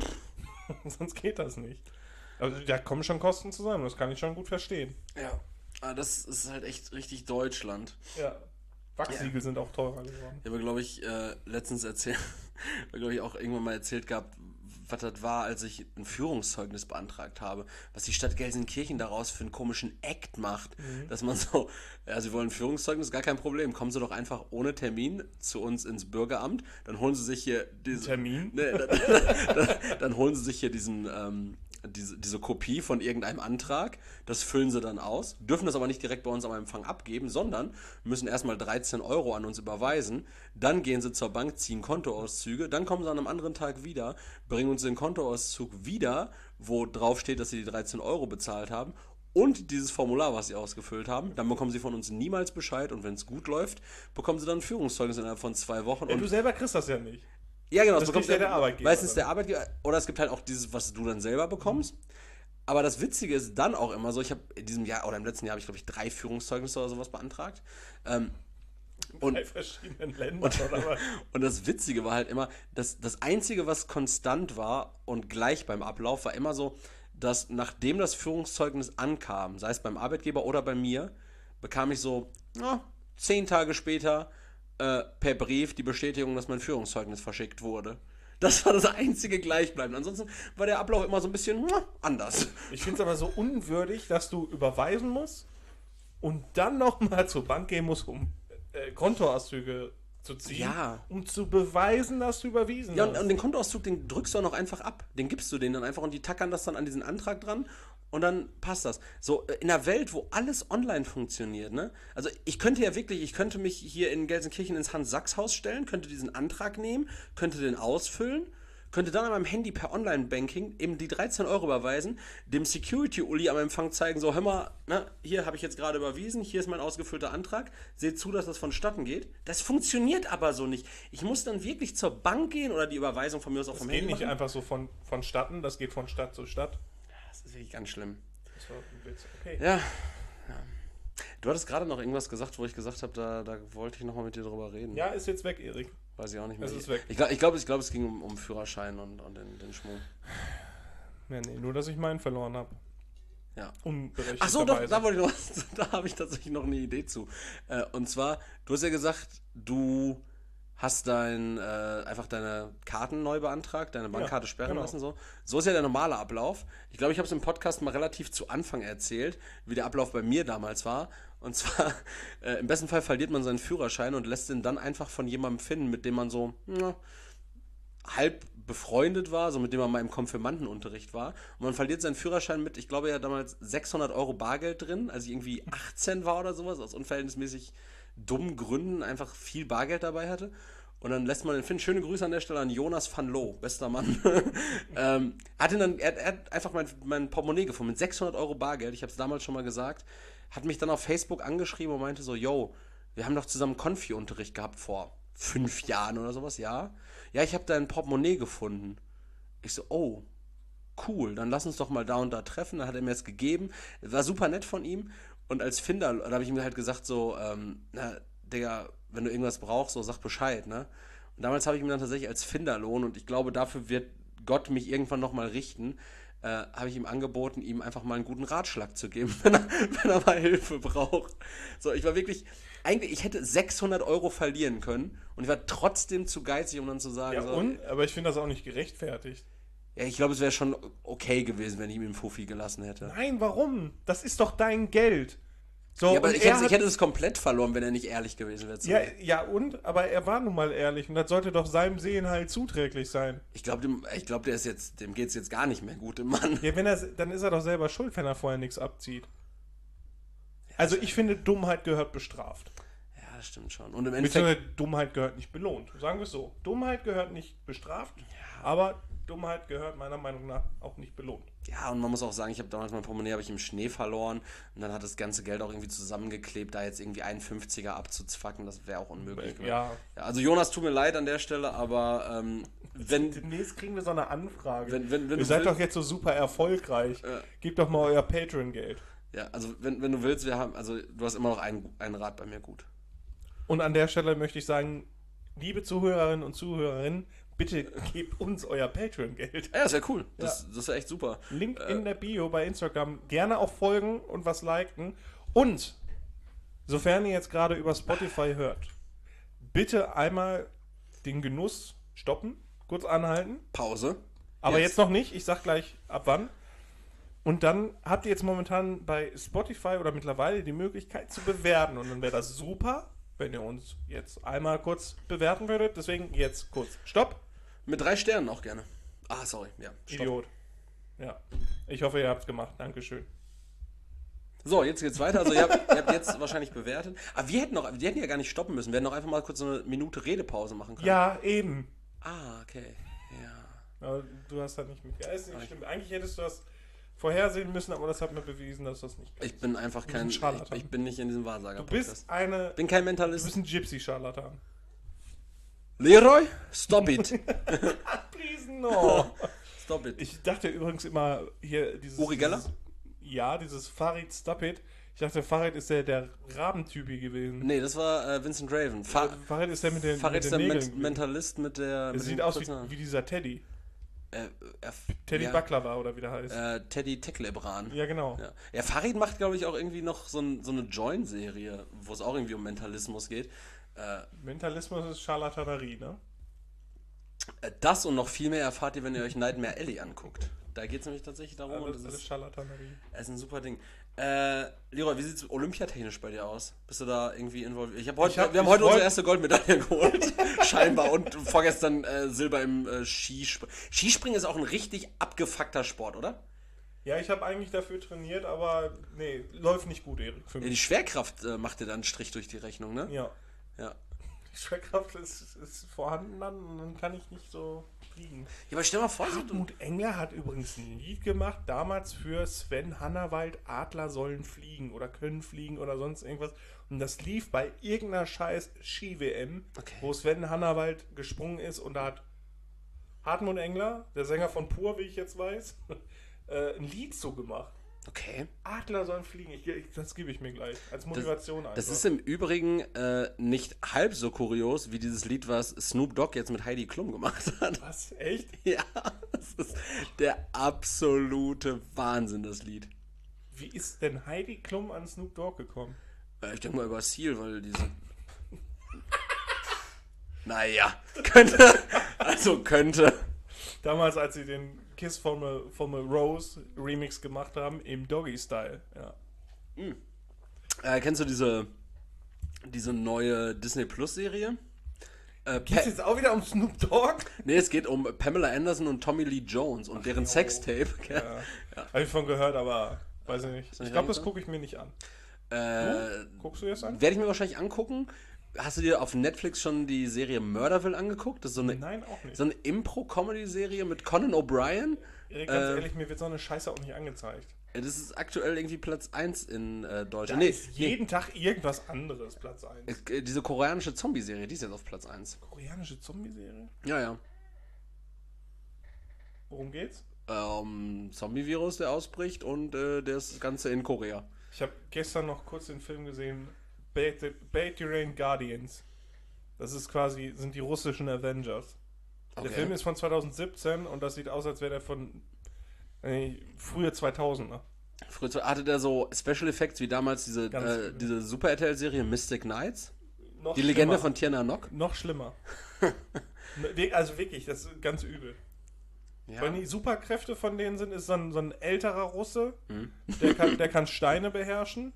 Sonst geht das nicht. Also da kommen schon Kosten zusammen. Das kann ich schon gut verstehen. Ja. Aber das ist halt echt richtig Deutschland. Ja. Wachsiegel ja. sind auch teurer geworden. Ich habe, glaube ich, äh, letztens erzählt, glaube ich, auch irgendwann mal erzählt gehabt, was das war, als ich ein Führungszeugnis beantragt habe, was die Stadt Gelsenkirchen daraus für einen komischen Act macht, mhm. dass man so, ja, sie wollen ein Führungszeugnis, gar kein Problem, kommen Sie doch einfach ohne Termin zu uns ins Bürgeramt, dann holen Sie sich hier diesen... Termin? Ne, dann, dann, dann holen Sie sich hier diesen... Ähm, Diese, diese Kopie von irgendeinem Antrag, das füllen sie dann aus, dürfen das aber nicht direkt bei uns am Empfang abgeben, sondern müssen erstmal dreizehn Euro an uns überweisen, dann gehen sie zur Bank, ziehen Kontoauszüge, dann kommen sie an einem anderen Tag wieder, bringen uns den Kontoauszug wieder, wo drauf steht, dass sie die dreizehn Euro bezahlt haben und dieses Formular, was sie ausgefüllt haben, dann bekommen sie von uns niemals Bescheid und wenn es gut läuft, bekommen sie dann ein Führungszeugnis innerhalb von zwei Wochen. Ja, und du selber kriegst das ja nicht. Ja, genau. Das bekommt ja der Arbeitgeber. Meistens der Arbeitgeber. Oder es gibt halt auch dieses, was du dann selber bekommst. Mhm. Aber das Witzige ist dann auch immer so, ich habe in diesem Jahr, oder im letzten Jahr habe ich, glaube ich, drei Führungszeugnisse oder sowas beantragt. Ähm, und, Bei verschiedenen Ländern. Und, und das Witzige war halt immer, dass das Einzige, was konstant war und gleich beim Ablauf, war immer so, dass nachdem das Führungszeugnis ankam, sei es beim Arbeitgeber oder bei mir, bekam ich so, na, zehn Tage später Äh, per Brief die Bestätigung, dass mein Führungszeugnis verschickt wurde. Das war das einzige Gleichbleibende. Ansonsten war der Ablauf immer so ein bisschen na, anders. Ich finde es aber so unwürdig, dass du überweisen musst und dann nochmal zur Bank gehen musst, um äh, Kontoauszüge zu ziehen, ja. um zu beweisen, dass du überwiesen ja, hast. Ja, und, und den Kontoauszug, den drückst du auch noch einfach ab. Den gibst du denen dann einfach und die tackern das dann an diesen Antrag dran und dann passt das. So, in einer Welt, wo alles online funktioniert, ne? Also ich könnte ja wirklich, ich könnte mich hier in Gelsenkirchen ins Hans-Sachs-Haus stellen, könnte diesen Antrag nehmen, könnte den ausfüllen, könnte dann an meinem Handy per Online-Banking eben die dreizehn Euro überweisen, dem Security-Uli am Empfang zeigen, so, hör mal, ne, hier habe ich jetzt gerade überwiesen, hier ist mein ausgefüllter Antrag, seht zu, dass das vonstatten geht. Das funktioniert aber so nicht. Ich muss dann wirklich zur Bank gehen oder die Überweisung von mir aus auch vom Handy machen. Das geht nicht einfach so von, vonstatten, das geht von Stadt zu Stadt. Das ist wirklich ganz schlimm. Das war ein Witz, okay. Ja. ja. Du hattest gerade noch irgendwas gesagt, wo ich gesagt habe, da, da wollte ich nochmal mit dir drüber reden. Ja, ist jetzt weg, Erik. Weiß ich auch nicht mehr. Es ist weg. Ich glaube, ich glaub, ich glaub, es ging um, um Führerschein und, und den, den Schmuck. Ja, nee, nur, dass ich meinen verloren habe. Ja. Unberechtigterweise. Ach so, doch, da wollte ich noch, da habe ich tatsächlich noch eine Idee zu. Äh, und zwar, du hast ja gesagt, du hast dein, äh, einfach deine Karten neu beantragt, deine Bankkarte Ja, sperren genau. lassen. So. so ist ja der normale Ablauf. Ich glaube, ich habe es im Podcast mal relativ zu Anfang erzählt, wie der Ablauf bei mir damals war. Und zwar, äh, im besten Fall verliert man seinen Führerschein und lässt ihn dann einfach von jemandem finden, mit dem man so ja, halb befreundet war, so mit dem man mal im Konfirmandenunterricht war. Und man verliert seinen Führerschein mit, ich glaube, ja damals sechshundert Euro Bargeld drin, als ich irgendwie achtzehn war oder sowas, aus unverhältnismäßig dummen Gründen einfach viel Bargeld dabei hatte. Und dann lässt man den finden. Schöne Grüße an der Stelle an Jonas van Loo, bester Mann. ähm, hat ihn dann, er, er hat einfach mein, mein Portemonnaie gefunden mit sechshundert Euro Bargeld. Ich habe es damals schon mal gesagt. Hat mich dann auf Facebook angeschrieben und meinte so, yo, wir haben doch zusammen Konfi-Unterricht gehabt vor fünf Jahren oder sowas, ja. Ja, ich habe dein Portemonnaie gefunden. Ich so, oh, cool, dann lass uns doch mal da und da treffen. Dann hat er mir das gegeben. War super nett von ihm. Und als Finder, da habe ich ihm halt gesagt so, ähm, na, Digga, wenn du irgendwas brauchst, so sag Bescheid, ne? Und damals habe ich ihm dann tatsächlich als Finderlohn, und ich glaube, dafür wird Gott mich irgendwann nochmal richten, äh, habe ich ihm angeboten, ihm einfach mal einen guten Ratschlag zu geben, wenn er, wenn er mal Hilfe braucht. So, ich war wirklich, eigentlich, ich hätte sechshundert Euro verlieren können und ich war trotzdem zu geizig, um dann zu sagen, Ja, so, und? Aber ich finde das auch nicht gerechtfertigt. ja, ich glaube, es wäre schon okay gewesen, wenn ich ihm den Fuffi gelassen hätte. Nein, warum? Das ist doch dein Geld. So, Ja, aber und ich er hätte, hat- ich hätte es komplett verloren, wenn er nicht ehrlich gewesen wäre. zu Ja, mir. ja, und? Aber er war nun mal ehrlich und das sollte doch seinem Seelenheil zuträglich sein. Ich glaube, dem, ich glaub, der ist jetzt, dem geht es jetzt gar nicht mehr gut, dem Mann. Ja, wenn er, dann ist er doch selber schuld, wenn er vorher nichts abzieht. Also ich finde, Dummheit gehört bestraft. Ja, das stimmt schon. Und im Endeffekt, Beziehungsweise Dummheit gehört nicht belohnt. Sagen wir es so. Dummheit gehört nicht bestraft, aber Dummheit gehört meiner Meinung nach auch nicht belohnt. ja, und man muss auch sagen, ich habe damals mein Portemonnaie habe ich im Schnee verloren und dann hat das ganze Geld auch irgendwie zusammengeklebt, da jetzt irgendwie einen fünfziger abzuzwacken, das wäre auch unmöglich gewesen. Ja. Ja, also Jonas, tut mir leid an der Stelle, aber ähm, wenn, Demnächst kriegen wir so eine Anfrage. wenn, wenn, wenn Ihr du seid willst, doch jetzt so super erfolgreich. Ja. Gebt doch mal euer Patreon-Geld. ja, also wenn, wenn du willst, wir haben, also du hast immer noch einen, einen Rat bei mir gut. Und an der Stelle möchte ich sagen, liebe Zuhörerinnen und Zuhörerinnen, bitte gebt uns euer Patreon-Geld. Ja, das wäre cool. Das, das wäre echt super. Link Äh, in der Bio bei Instagram. Gerne auch folgen und was liken. Und, sofern ihr jetzt gerade über Spotify hört, bitte einmal den Genuss stoppen, kurz anhalten. Pause. Aber Jetzt. jetzt noch nicht. Ich sag gleich ab wann. Und dann habt ihr jetzt momentan bei Spotify oder mittlerweile die Möglichkeit zu bewerten. Und dann wäre das super, wenn ihr uns jetzt einmal kurz bewerten würdet. Deswegen jetzt kurz Stopp. Mit drei Sternen auch gerne. Ah, sorry. Ja, stopp. Idiot. Ja. Ich hoffe, ihr habt's gemacht. Dankeschön. So, jetzt geht's weiter. Also ihr habt, ihr habt jetzt wahrscheinlich bewertet. Aber wir hätten noch, wir hätten ja gar nicht stoppen müssen. Wir hätten noch einfach mal kurz so eine Minute Redepause machen können. Ja, eben. Ah, okay. Ja. Aber du hast halt nicht mit. Ja, ist nicht schlimm. Eigentlich hättest du das vorhersehen müssen, aber das hat mir bewiesen, dass du das nicht kannst. Ich bin einfach kein. ein Ich, Scharlatan. ich bin nicht in diesem Wahrsager. Du bist eine. Ich bin kein Du Mentalist. bist ein Gypsy-Scharlatan. Leroy, stop it. Please no. Stop it. Ich dachte übrigens immer hier dieses. Uri Geller? Dieses, ja, dieses Farid Stop It. Ich dachte, Farid ist der, der Rabentypi gewesen. Nee, das war äh, Vincent Raven. Fa Farid ist der mit den, Farid mit ist den der Nägeln. Men Mentalist mit der. Er mit sieht den aus wie, kurzen Haaren. wie dieser Teddy. Äh, äh, Teddy ja, Baklava oder wie der heißt. Äh, Teddy Teklebran. Ja, genau. Ja. ja, Farid macht, glaube ich, auch irgendwie noch so, ein, so eine Join-Serie, wo es auch irgendwie um Mentalismus geht. Äh, Mentalismus ist Scharlatanerie, ne? äh, das und noch viel mehr erfahrt ihr, wenn ihr euch Nightmare Alley anguckt. Da geht es nämlich tatsächlich darum, und Alles, das alles ist, Scharlatanerie. das ist ein super Ding. Äh, Leroy, wie sieht es olympiatechnisch bei dir aus? Bist du da irgendwie involviert? Ich hab heute, Ich hab- wir haben ich heute wollt- unsere erste Goldmedaille geholt, scheinbar, und vorgestern äh, Silber im äh, Skispringen. Skispringen ist auch ein richtig abgefuckter Sport, oder? Ja, ich habe eigentlich dafür trainiert, aber nee, läuft nicht gut, Erik, für Ja, mich. die Schwerkraft äh, macht dir dann einen Strich durch die Rechnung, ne? Ja. Ja. Die Schwerkraft ist, ist vorhanden dann und dann kann ich nicht so fliegen. Ja, aber stell mal vor, so, du, Hartmut Engler hat übrigens ein Lied gemacht, damals für Sven Hannawald, Adler sollen fliegen oder können fliegen oder sonst irgendwas. Und das lief bei irgendeiner scheiß Ski-W M, Okay. wo Sven Hannawald gesprungen ist und da hat Hartmut Engler, der Sänger von Pur, wie ich jetzt weiß, äh, ein Lied so gemacht. okay. Adler sollen fliegen, ich, ich, das gebe ich mir gleich, als Motivation einfach. Das ist im Übrigen äh, nicht halb so kurios wie dieses Lied, was Snoop Dogg jetzt mit Heidi Klum gemacht hat. Was? Echt? Ja, das ist der absolute Wahnsinn, das Lied. Wie ist denn Heidi Klum an Snoop Dogg gekommen? Äh, ich denke mal über Seal, weil diese. Naja, könnte. Also könnte. Damals, als sie den Kiss from a, from a Rose Remix gemacht haben, im Doggy-Style. Ja. Mhm. Äh, kennst du diese, diese neue Disney Plus Serie? Äh, Geht es jetzt auch wieder um Snoop Dogg? Nee, es geht um Pamela Anderson und Tommy Lee Jones und Ach, deren jo. Sextape. Ja. Ja. Habe ich von gehört, aber weiß ich nicht. Ich glaube, das gucke ich mir nicht an. Äh, du? Guckst du das an? Werde ich mir wahrscheinlich angucken. Hast du dir auf Netflix schon die Serie Murderville angeguckt? Das ist so eine, Nein, auch nicht. So eine Impro-Comedy-Serie mit Conan O'Brien. Erik, ganz äh, ehrlich, mir wird so eine Scheiße auch nicht angezeigt. Das ist aktuell irgendwie Platz eins in äh, Deutschland. Da nee, ist jeden nee. Tag irgendwas anderes Platz eins. Äh, diese koreanische Zombie-Serie, die ist jetzt auf Platz eins. Koreanische Zombie-Serie? Ja, ja. Worum geht's? Ähm, Zombie-Virus, der ausbricht und äh, das Ganze in Korea. Ich habe gestern noch kurz den Film gesehen, Bate Guardians. Das ist quasi, sind die russischen Avengers. Okay. Der Film ist von zwanzig siebzehn und das sieht aus, als wäre der von äh, frühe zweitausender. Früher hatte der so Special Effects wie damals diese, äh, diese Super R T L-Serie Mystic Knights. Noch die schlimmer. Legende von Tierna Nok. Noch schlimmer. Also wirklich, das ist ganz übel. Ja. Weil die Superkräfte von denen sind, ist so ein, so ein älterer Russe, hm. der, kann, der kann Steine beherrschen.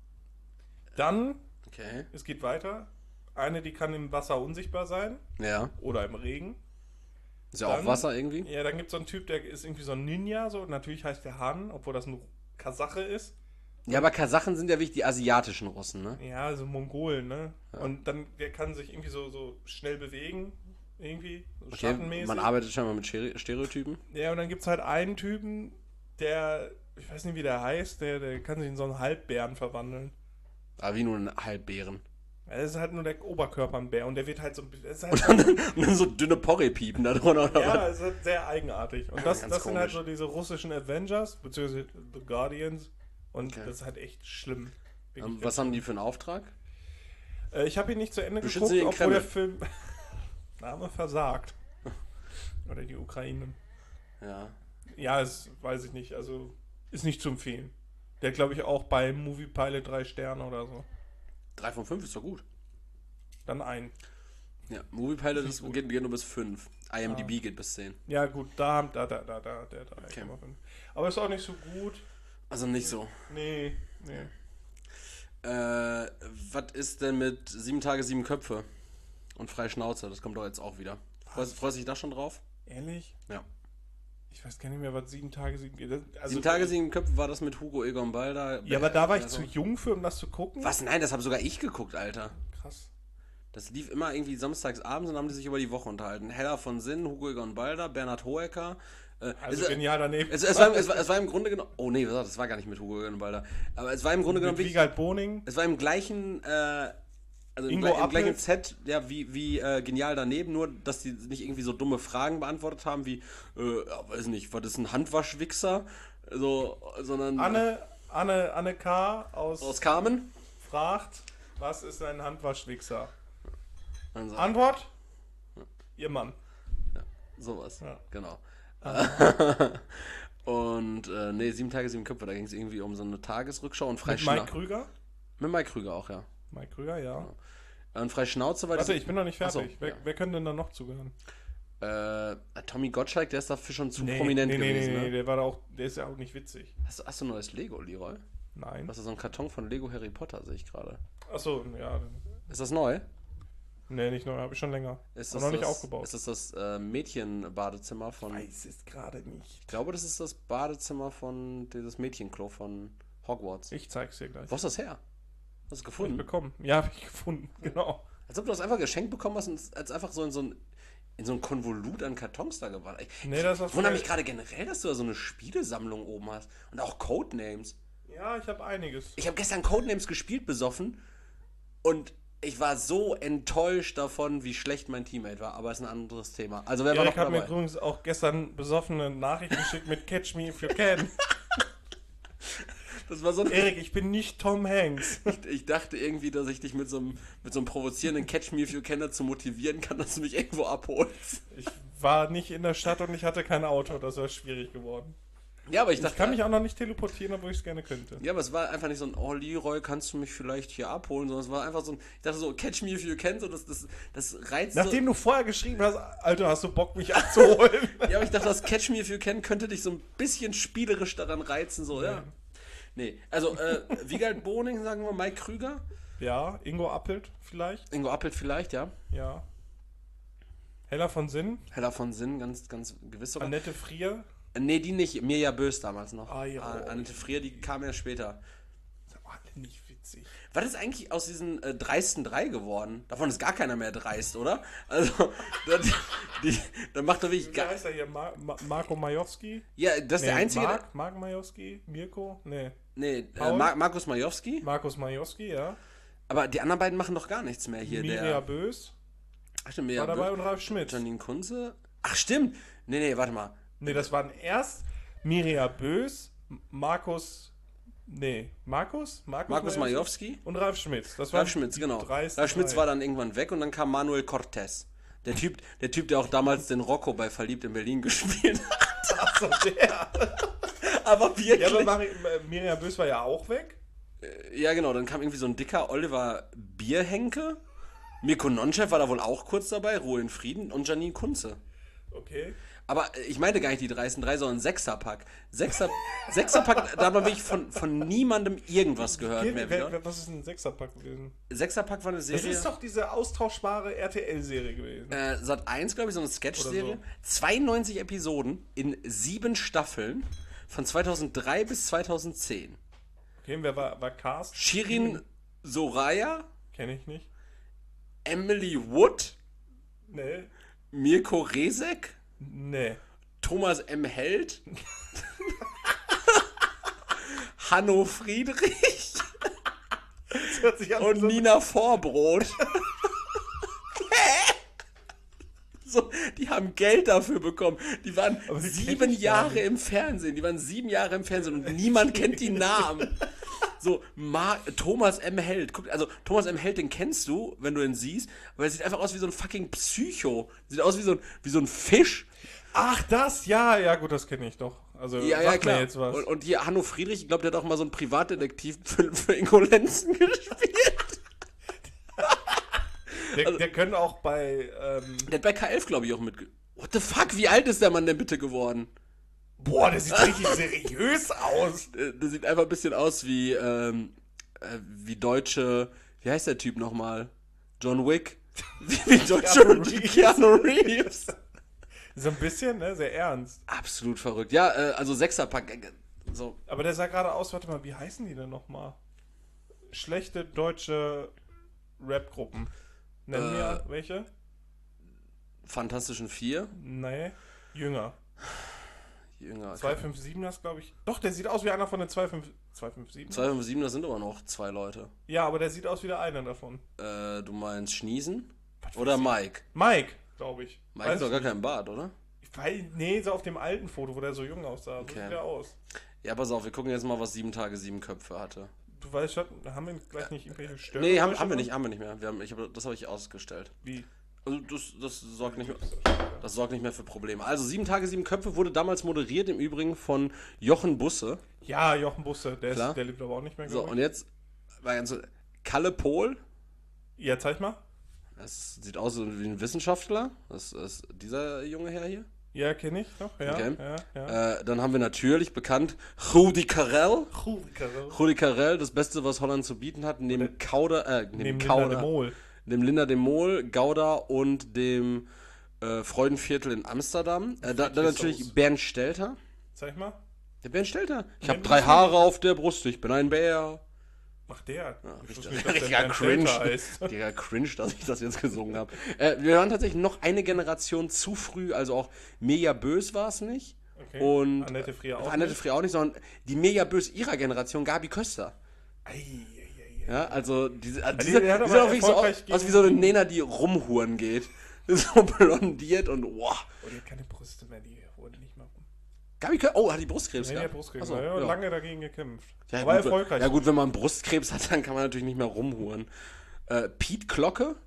Dann, okay. Es geht weiter, eine, die kann im Wasser unsichtbar sein. Ja. Oder im Regen. Ist ja dann, auch Wasser irgendwie. Ja, dann gibt es so einen Typ, der ist irgendwie so ein Ninja, so. Natürlich heißt der Han, obwohl das ein Kasache ist. Ja, aber Kasachen sind ja wirklich die asiatischen Russen, ne? Ja, also Mongolen, ne? Ja. Und dann, der kann sich irgendwie so, so schnell bewegen, irgendwie, so okay, schattenmäßig. Man arbeitet schon mal mit Stereotypen. Ja, und dann gibt es halt einen Typen, der, ich weiß nicht, wie der heißt, der, der kann sich in so einen Halbbären verwandeln. Aber wie nur einen Halbbären? Ja, das ist halt nur der Oberkörper ein Bär und der wird halt so... Ist halt und, dann, und dann so dünne Porree-Piepen da drunter. Ja, das ist halt sehr eigenartig. Und das, Ganz das sind halt komisch. so diese russischen Avengers, beziehungsweise The Guardians. Und Okay. das ist halt echt schlimm. Um, was haben die für einen Auftrag? Äh, ich habe ihn nicht zu Ende Beschützen geguckt, den obwohl Kreml. der Film... Name versagt. Oder die Ukraine. Ja. Ja, das weiß ich nicht. Also, ist nicht zu empfehlen. Der glaube ich auch bei Movie Pilot drei Sterne oder so. Drei von fünf ist doch gut. Dann ein. Ja, Movie Pilot ist, geht, geht nur bis fünf. I M D B ah. geht bis zehn. Ja, gut, da, da, da, da, da, der drei okay. Komma fünf. Aber ist auch nicht so gut. Also nicht so. Nee, nee. Äh, was ist denn mit sieben Tage, sieben Köpfe? Und freie Schnauze, das kommt doch jetzt auch wieder. Freust, freust du dich da schon drauf? Ehrlich? Ja. Ich weiß gar nicht mehr, was sieben Tage, sieben Köpfe... Also sieben Tage, sieben Köpfe war das mit Hugo Egon Balder. Ja, aber da war ich also. zu jung für, um das zu gucken. Was? Nein, das habe sogar ich geguckt, Alter. Krass. Das lief immer irgendwie samstags abends und haben die sich über die Woche unterhalten. Hella von Sinn, Hugo Egon Balder, Bernhard Hoeker. Äh, also es, genial daneben. Es, es, war, es, war, es war im Grunde genommen... Oh nee, das war gar nicht mit Hugo Egon Balder. Aber es war im Grunde mit genommen... Wiegald Boning. Es war im gleichen... Äh, also im, Ingo im gleichen Set, ja, wie, wie äh, genial daneben, nur dass die nicht irgendwie so dumme Fragen beantwortet haben, wie, äh, ja, weiß nicht, was ist ein Handwaschwichser? So, sondern... Anne, Anne, Anne K. aus, aus Carmen fragt, was ist ein Handwaschwichser? Also, Antwort? Ja. Ihr Mann. Ja, sowas, ja. Genau. Und, äh, nee, sieben Tage, sieben Köpfe, da ging es irgendwie um so eine Tagesrückschau und frei Mit Mike Krüger? Mit Mike Krüger auch, ja. Mike Krüger, ja. ja. Und frei Schnauze war Warte, ich bin noch nicht fertig. So, wer, ja. wer könnte denn da noch zuhören? Äh, Tommy Gottschalk, der ist dafür schon zu nee, prominent nee, gewesen, nee, nee, ne? der war da auch, der ist ja auch nicht witzig. Hast du, hast du ein neues Lego, Leroy? Nein. Das ist so ein Karton von Lego Harry Potter, sehe ich gerade. Achso, ja. Ist das neu? Nee, nicht neu, habe ich schon länger. Ist das noch nicht das, aufgebaut. Ist das das äh, Mädchenbadezimmer von... Ich weiß es gerade nicht. Ich glaube, das ist das Badezimmer von... Dieses Mädchenklo von Hogwarts. Ich zeig's dir gleich. Wo ist das her? Hast du es gefunden? Hab ich bekommen. Ja, habe ich gefunden, genau. Als ob du das einfach geschenkt bekommen hast und als einfach so in so ein... in so ein Konvolut an Kartons da gewandt. Ich, nee, das ich wundere mich gerade generell, dass du da so eine Spielesammlung oben hast. Und auch Codenames. Ja, ich habe einiges. Ich habe gestern Codenames gespielt, besoffen. Und ich war so enttäuscht davon, wie schlecht mein Teammate war. Aber ist ein anderes Thema. Also wer Erik war noch hat dabei? mir übrigens auch gestern besoffene Nachrichten geschickt mit Catch Me If You Can. Das war so ein Erik, ich bin nicht Tom Hanks. Ich, ich dachte irgendwie, dass ich dich mit so einem, mit so einem provozierenden Catch Me If You Can dazu motivieren kann, dass du mich irgendwo abholst. Ich war nicht in der Stadt und ich hatte kein Auto. Das wäre schwierig geworden. Ja, aber ich Ich dachte, kann mich auch noch nicht teleportieren, obwohl ich es gerne könnte. ja, aber es war einfach nicht so ein, oh Leroy, kannst du mich vielleicht hier abholen, sondern es war einfach so ein, ich dachte so, catch me if you can, so das, das, das reizt Nachdem so. du vorher geschrieben hast, Alter, hast du Bock, mich abzuholen? Ja, aber ich dachte, das catch me if you can könnte dich so ein bisschen spielerisch daran reizen, so, ja. Nee, also, äh, Wiegald Boning, sagen wir, Mike Krüger. Ja, Ingo Appelt vielleicht. Ingo Appelt vielleicht, ja. Ja. Hella von Sinn. Hella von Sinn, ganz, ganz gewiss sogar. Annette Frier. Nee, die nicht, Mirja Bös damals noch. Ah, ja. An- Annette Frier, die kam ja später. Das ist aber alle nicht witzig. Was ist eigentlich aus diesen äh, dreisten drei geworden? Davon ist gar keiner mehr dreist, oder? Also, das, die, da macht doch wirklich Wie gar... heißt er hier? Mar Mar Marco Majowski? Ja, das ist Nee, der einzige... Mark, Mark Majowski? Mirko? Nee. Nee, äh, Paul? Mar Markus Majowski. Markus Majowski, ja. Aber die anderen beiden machen doch gar nichts mehr hier. Mirja der, Bös ach, stimmt, Mirja war dabei Bös, und Ralf Schmitz. Janine Kunze. Ach, stimmt. Nee, nee, warte mal. Nee, das waren erst Mirja Bös, Markus... Nee, Markus? Markus Majowski. Und Ralf Schmitz. Das waren Ralf Schmitz, die genau. dreisten Ralf Schmitz drei. war dann irgendwann weg und dann kam Manuel Cortez. Der Typ, der Typ, der auch damals den Rocco bei Verliebt in Berlin gespielt hat. Ach so, der. Aber wirklich. Ja, aber Mari äh, Mirja Bös war ja auch weg. Ja, genau, dann kam irgendwie so ein dicker Oliver Bierhenke. Mirko Nonchef war da wohl auch kurz dabei, Ruhe in Frieden und Janine Kunze. Okay. Aber äh, ich meinte gar nicht die dreisten drei, sondern Sechserpack. Sechser, Sechserpack, da hat man wirklich von, von niemandem irgendwas gehört Wer- mehr wer- wieder. was ist ein Sechserpack gewesen? Sechserpack war eine Das Serie. ist doch diese austauschbare R T L-Serie gewesen. Äh, Sat eins, glaube ich, so eine Sketch-Serie. Oder so. zweiundneunzig Episoden in sieben Staffeln von zweitausenddrei bis zweitausendzehn. Okay, wer war, war Cast? Shirin Soraya, Kenne ich nicht. Emily Wood, Nee. Mirko Resek, Nee. Thomas M. Held, Hanno Friedrich Das hört sich an und so- Nina Vorbrot. So, die haben Geld dafür bekommen. Die waren Aber die kenn sieben ich gar Jahre im Fernsehen. Die waren sieben Jahre im Fernsehen und niemand kennt die Namen. So, Ma Thomas M. Held. Guck, also Thomas M. Held, den kennst du, wenn du ihn siehst, aber er sieht einfach aus wie so ein fucking Psycho. Sieht aus wie so ein, wie so ein Fisch. Ach, das? Ja, ja, gut, das kenne ich doch. Also, Ja, sag ja, mir klar. jetzt was. Und, und hier Hanno Friedrich, ich glaube, der hat auch mal so einen Privatdetektiv für, für Ingo Lenzen gespielt. der, also- der könnte auch bei, ähm, Der hat bei K elf, glaube ich, auch mitge... What the fuck, wie alt ist der Mann denn bitte geworden? boah, der sieht richtig seriös aus. Der, der sieht einfach ein bisschen aus wie, ähm, äh, wie deutsche, wie heißt der Typ nochmal? John Wick? Wie, wie deutsche Keanu Reeves. Keanu Reeves. So ein bisschen, ne, sehr ernst. Absolut verrückt. Ja, äh, also Sechserpack. äh, So. Aber der sah gerade aus, warte mal, wie heißen die denn nochmal? Schlechte deutsche Rap-Gruppen. Nenn Äh, mir welche? Fantastischen Vier. Nee, jünger. Jünger. zwei fünf sieben das glaube ich. Doch, der sieht aus wie einer von den zwei fünf zwei fünf sieben. zwei fünf sieben, das sind aber noch zwei Leute. Ja, aber der sieht aus wie der eine davon. Äh, du meinst Schniesen? Was Oder weiß ich? Mike? Mike, glaube ich. Mike Weiß hat doch ich gar nicht. keinen Bart, oder? Ich weiß, nee, so auf dem alten Foto, wo der so jung aussah. So Okay. sieht er aus. Ja, pass auf, wir gucken jetzt mal, was sieben Tage, sieben Köpfe hatte. Du weißt schon, haben wir gleich nicht irgendwelche Störungen? Nee, haben, haben wir nicht, haben wir nicht mehr. Wir haben, ich hab, das habe ich ausgestellt. Wie? Also das, das sorgt nicht mehr. Das sorgt nicht mehr für Probleme. Also sieben Tage, sieben Köpfe wurde damals moderiert, im Übrigen von Jochen Busse. Ja, Jochen Busse, der, Klar. ist, der lebt aber auch nicht mehr, So, glaube und ich. jetzt war ganz so, Kalle Pohl. Ja, zeig mal. Das sieht aus wie ein Wissenschaftler. Das ist dieser junge Herr hier. Ja, kenne ich noch. Ja, Okay. ja, ja. Äh, dann haben wir natürlich bekannt Rudi Carrell. Rudi Rudi Carrell, das Beste, was Holland zu bieten hat, neben Kauder, äh, neben, Neben Linda Kauder, de Mol. dem Linda de Mol, Gouda und dem äh, Freudenviertel in Amsterdam. Äh, da, dann natürlich Sauce. Bernd Stelter. Zeig mal. Der Bernd Stelter. Ich Nenn habe mich drei nicht. Haare auf der Brust, ich bin ein Bär. Ach, der. Ja, Ich richtig- wusste nicht, dass der richtiger Bernd Cringe. Stelter heißt. Richtiger Cringe, dass ich das jetzt gesungen habe. Äh, wir waren tatsächlich noch eine Generation zu früh, also auch Mega Bös war es nicht. Okay. Und Annette Frier auch Annette nicht? Frier auch nicht, sondern die Mega Bös ihrer Generation, Gabi Köster. Ei, ei, ei, ei. Ja, also diese, äh, die- diese, die die hat sieht aber auch wirklich so aus, erfolgreich aus wie so eine Nena, die rumhuren geht. So blondiert und wow. Oh, die hat keine Brüste mehr, die wurden nicht mal rum. Gabi Köster, oh, hat die Brustkrebs Nee, der gehabt? Brustkrebs. Achso, ja, ja. lange dagegen gekämpft. Ja, aber gut, erfolgreich. Ja gut, wenn man Brustkrebs hat, dann kann man natürlich nicht mehr rumhuren. Äh, Piet Glocke,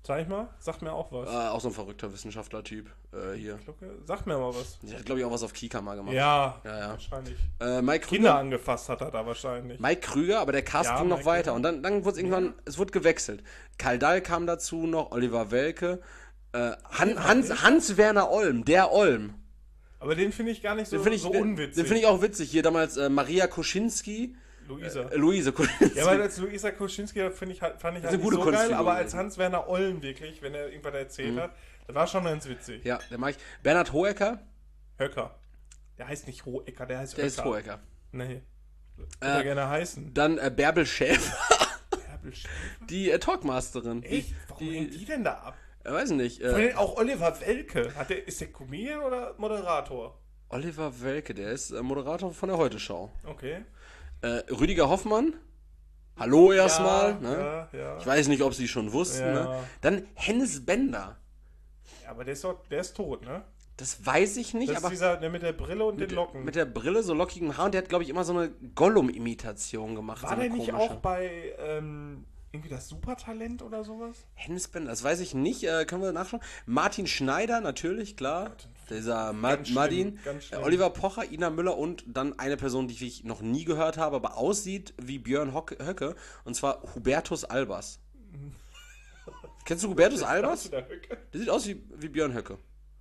Zeig mal, sag mir auch was. Äh, auch so ein verrückter Wissenschaftler-Typ äh, hier. Glocke? Sag mir mal was. Der hat, glaube ich, auch was auf Kika mal gemacht. Ja, ja, ja. wahrscheinlich. Äh, Mike Kinder Krüger. angefasst hat er da wahrscheinlich. Mike Krüger, aber der Cast Ja, ging noch Mike weiter. Krüger. Und dann, dann wurde es irgendwann, es wurde gewechselt. Karl Dahl kam dazu noch, Oliver Welke, äh, Han, Hans, Hans-Werner Olm, der Olm. Aber den finde ich gar nicht so, Den finde ich, so den, unwitzig. den finde ich auch witzig. Hier damals äh, Maria Koschinski. Luisa. Äh, Luise Koschinski. Ja, weil als Luisa Koschinski finde ich, halt- fand ich Das halt ist nicht eine so gute geil, Kunstfigur aber als gewesen. Hans-Werner Ollen wirklich, wenn er irgendwas erzählt Mhm. hat, das war schon ganz witzig. Ja, der mag ich. Bernhard Hoeker. Höcker. Der heißt nicht Hohecker, der heißt Der Höcker. ist Hoeker. Nee. Würde Äh, er gerne heißen. Dann äh, Bärbel Schäfer, Bärbel Schäfer? die äh, Talkmasterin. Echt? Warum die, hängt die denn da ab? Äh, weiß ich nicht. Vor Äh, allem auch Oliver Welke. Hat der, ist der Comedian oder Moderator? Oliver Welke, der ist äh, Moderator von der Heute-Schau. Okay. Äh, Rüdiger Hoffmann. Hallo erstmal. Ja, ne? ja, ja. Ich weiß nicht, ob sie schon wussten. Ja. Ne? Dann Hennes Bender. Ja, aber der ist, doch, der ist tot, ne? Das weiß ich nicht, Das ist aber dieser, der mit der Brille und mit, den Locken. mit der Brille, so lockigem Haar. Und der hat, glaube ich, immer so eine Gollum-Imitation gemacht. War so eine der nicht komische. auch bei ähm, irgendwie das Supertalent oder sowas? Hennes Bender, das weiß ich nicht. Äh, können wir nachschauen. Martin Schneider, natürlich, klar. Dieser Ma Ganz schlimm, Madin. ganz Äh, schlimm. Oliver Pocher, Ina Müller und dann eine Person, die ich noch nie gehört habe, aber aussieht wie Björn Hock Höcke. Und zwar Hubertus Albers. Kennst du Hubertus Albers? Der Höcke? Der sieht aus wie, wie Björn Höcke.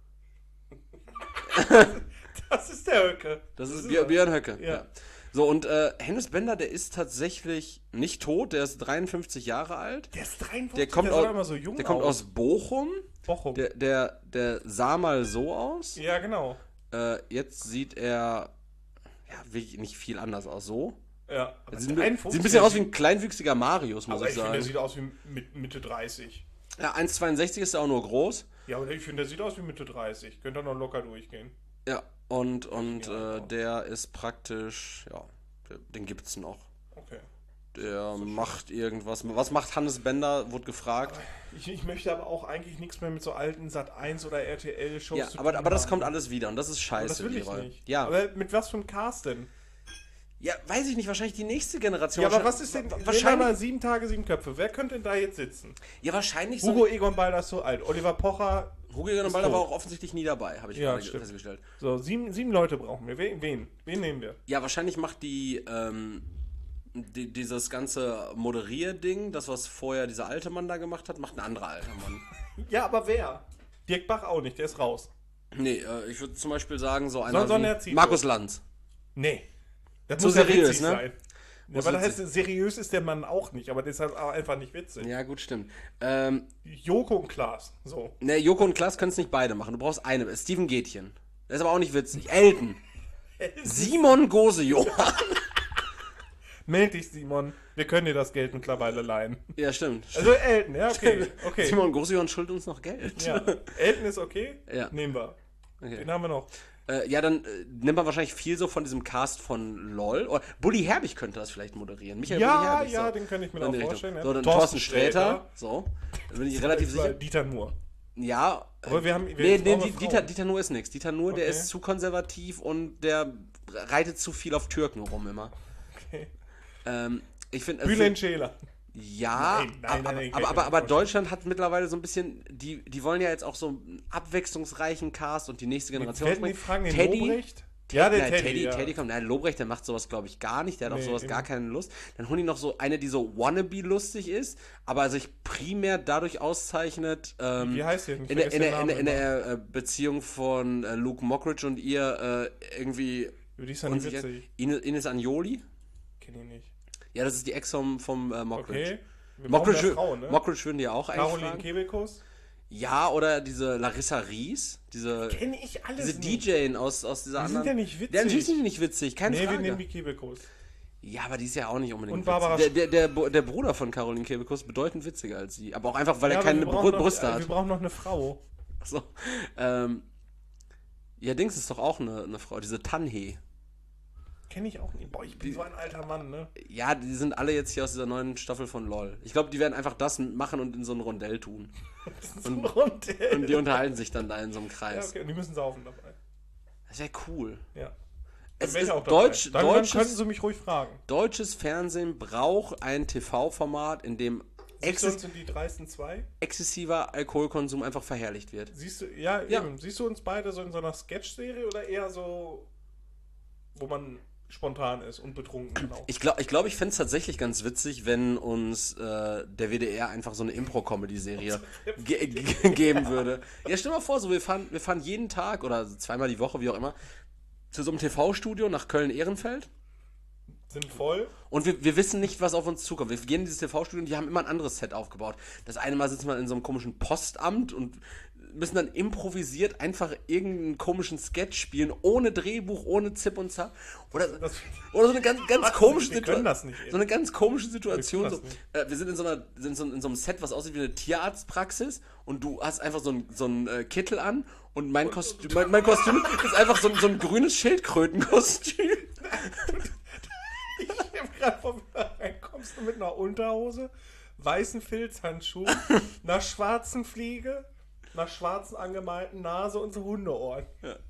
Das ist der Höcke. Das, ist ist Björn, er. Björn Höcke. Ja. Ja. So, und äh, Hennes Bender, der ist tatsächlich nicht tot, der ist dreiundfünfzig Jahre alt. Der ist dreiundfünfzig, Der kommt, der sah aus, immer so jung der kommt aus Bochum. Bochum. Der, der, der sah mal so aus. Ja, genau. Äh, jetzt sieht er ja wirklich nicht viel anders aus. So. Ja. Aber Sieht, ein- dreiundfünfzig, sieht ein bisschen aus wie ein kleinwüchsiger Marius, muss aber ich ich finde, der sagen. sieht aus wie mit Mitte dreißig. Ja, eins Komma zweiundsechzig ist er auch nur groß. Ja, aber ich finde, der sieht aus wie Mitte dreißig. Könnte doch noch locker durchgehen. Ja, und, und Ja, äh, genau. der ist praktisch, ja, der, den gibt's noch. Okay. Der macht irgendwas. Was macht Hannes Bender? Wurde gefragt. Ich, ich möchte aber auch eigentlich nichts mehr mit so alten Sat eins oder R T L-Shows Ja, zu aber, tun aber das haben. kommt alles wieder und das ist Aber scheiße. das will ich Leroy. nicht. Ja, Aber mit was für einem Cast denn? ja, weiß ich nicht, wahrscheinlich die nächste Generation. Ja, aber Wahrscheinlich- was ist denn... Wahrscheinlich, Wahrscheinlich sieben Tage, sieben Köpfe. Wer könnte denn da jetzt sitzen? ja, wahrscheinlich so. Hugo Egon Balder ist so alt. Oliver Pocher... Hugo Egon ist Balder war tot. auch offensichtlich nie dabei, habe ich Ja, gerade stimmt. festgestellt. So, sieben, sieben Leute brauchen wir. Wen? Wen, wen nehmen wir? Ja, wahrscheinlich macht die, ähm, die dieses ganze Moderier-Ding, das, was vorher dieser alte Mann da gemacht hat, macht ein anderer alter Mann. Ja, aber wer? Dirk Bach auch nicht, der ist raus. Nee, äh, ich würde zum Beispiel sagen, so einer Son- Sonja wie Zietlow. Markus Lanz. Nee. Das Zu muss ja seriös, witzig ne? sein. Ja, Muss aber das witzig. heißt, seriös ist der Mann auch nicht, aber der ist halt auch einfach nicht witzig. Ja, gut, stimmt. Ähm, Joko und Klaas, so. ne, Joko und Klaas können es nicht beide machen. Du brauchst eine. Steven Gätchen. Der ist aber auch nicht witzig. Elton. Simon Gose-Johann. Meld dich, Simon. Wir können dir das Geld mittlerweile leihen. Ja, stimmt. Also Elton, ja, okay. okay. Simon Gose-Johann schuldet uns noch Geld. Ja. Elton ist okay? Ja. Nehmen wir. Okay. Den haben wir noch. Äh, ja, dann äh, nimmt man wahrscheinlich viel so von diesem Cast von LOL. Oder Bully Herbig könnte das vielleicht moderieren. Michael Bulli Ja, Herbig, ja, so. den könnte ich mir So in auch die Richtung. vorstellen. Ja. So, dann Thorsten Sträter. So. Da bin ich relativ sicher. Dieter Nuhr. Ja. äh, Aber wir haben- wir- nee, jetzt nee, brauchen wir die- Dieter, Frauen. Dieter Nuhr ist nix. Dieter Nuhr, der Okay. ist zu konservativ und der reitet zu viel auf Türken rum immer. Okay. Ähm, ich finde. Bülent Schäler. Ja, Nein, nein, aber, nein, nein, kann aber, ich aber, mir aber nicht Deutschland hat mittlerweile so ein bisschen, die, die wollen ja jetzt auch so einen abwechslungsreichen Cast und die nächste Generation. Werden die fragen den Teddy, Lobrecht? Ja, der Nein, Teddy, Teddy, ja. Teddy kommt. Nein, Lobrecht, der macht sowas, glaube ich, gar nicht. Der hat Nee, auf sowas gar eben. keine Lust. Dann holen die noch so eine, die so wannabe lustig ist, aber sich primär dadurch auszeichnet. Ähm, Wie heißt die? Ich in der, vergesse in den der, in der, in Namen der äh, Beziehung von äh, Luke Mockridge und ihr äh, irgendwie. Die ist ja nicht unsicher. witzig. Ines, Ines Anjoli? Kenn ich nicht. Ja, das ist die Ex vom, vom äh, Mockridge. Okay. Wir brauchen Mockridge, mehr Frauen, ne? Mockridge würden die auch eigentlich Caroline fragen. Kebekus? Ja, oder diese Larissa Ries, diese, Kenn ich alles diese nicht. D J aus, aus dieser Die sind anderen. ja nicht witzig. Ja, natürlich sind die nicht witzig, keine Nee, wir Frage. nehmen die Kebekus. Ja, aber die ist ja auch nicht unbedingt Und Barbara witzig. Der, der, der, der Bruder von Caroline Kebekus bedeutend witziger als sie. Aber auch einfach, weil Ja, er aber keine wir brauchen Brü noch- Brüste äh, hat. Wir brauchen noch eine Frau. So. Ähm, ja, Dings ist doch auch eine, eine Frau, diese Tanhe. Kenn ich auch nicht. Boah, ich bin so ein alter Mann, ne? Ja, die sind alle jetzt hier aus dieser neuen Staffel von LOL. Ich glaube, die werden einfach das machen und in so ein Rondell tun. So ein Rondell. Und die unterhalten sich dann da in so einem Ja, Kreis. okay. Und die müssen saufen dabei. Das wäre cool. Ja. Es Dann wär ich ist auch dabei. Deutsch, dann, dann deutsches, könnten Sie mich ruhig fragen. deutsches Fernsehen braucht ein T V-Format, in dem Siehst du uns in die dreisten zwei? exzessiver Alkoholkonsum einfach verherrlicht wird. Siehst du, ja, Ja. eben. Siehst du uns beide so in so einer Sketch-Serie oder eher so, wo man spontan ist und betrunken genau? Ich glaube, ich, glaub, ich fände es tatsächlich ganz witzig, wenn uns äh, der W D R einfach so eine Impro-Comedy-Serie ge ge geben würde. Ja, stell mal vor, so wir fahren, wir fahren jeden Tag oder zweimal die Woche, wie auch immer, zu so einem T V-Studio nach Köln-Ehrenfeld. Sind voll. Und wir, wir wissen nicht, was auf uns zukommt. Wir gehen in dieses T V-Studio und die haben immer ein anderes Set aufgebaut. Das eine Mal sitzen wir in so einem komischen Postamt und müssen dann improvisiert einfach irgendeinen komischen Sketch spielen, ohne Drehbuch, ohne Zip und Zap. Oder, Das, oder so eine ganz, ganz Was? komische Wir können Situation. das nicht, ey. So eine ganz komische Situation. Wir So, können äh, wir sind in so, einer, sind so in so einem Set, was aussieht wie eine Tierarztpraxis und du hast einfach so einen so einen, äh, Kittel an und mein Kostüm, mein, mein Kostüm ist einfach so, ein- so ein grünes Schildkrötenkostüm. ich hab gerade vom rein, kommst du mit einer Unterhose, weißen Filzhandschuhen, einer schwarzen Fliege, einer schwarzen angemalten Nase und so Hundeohren.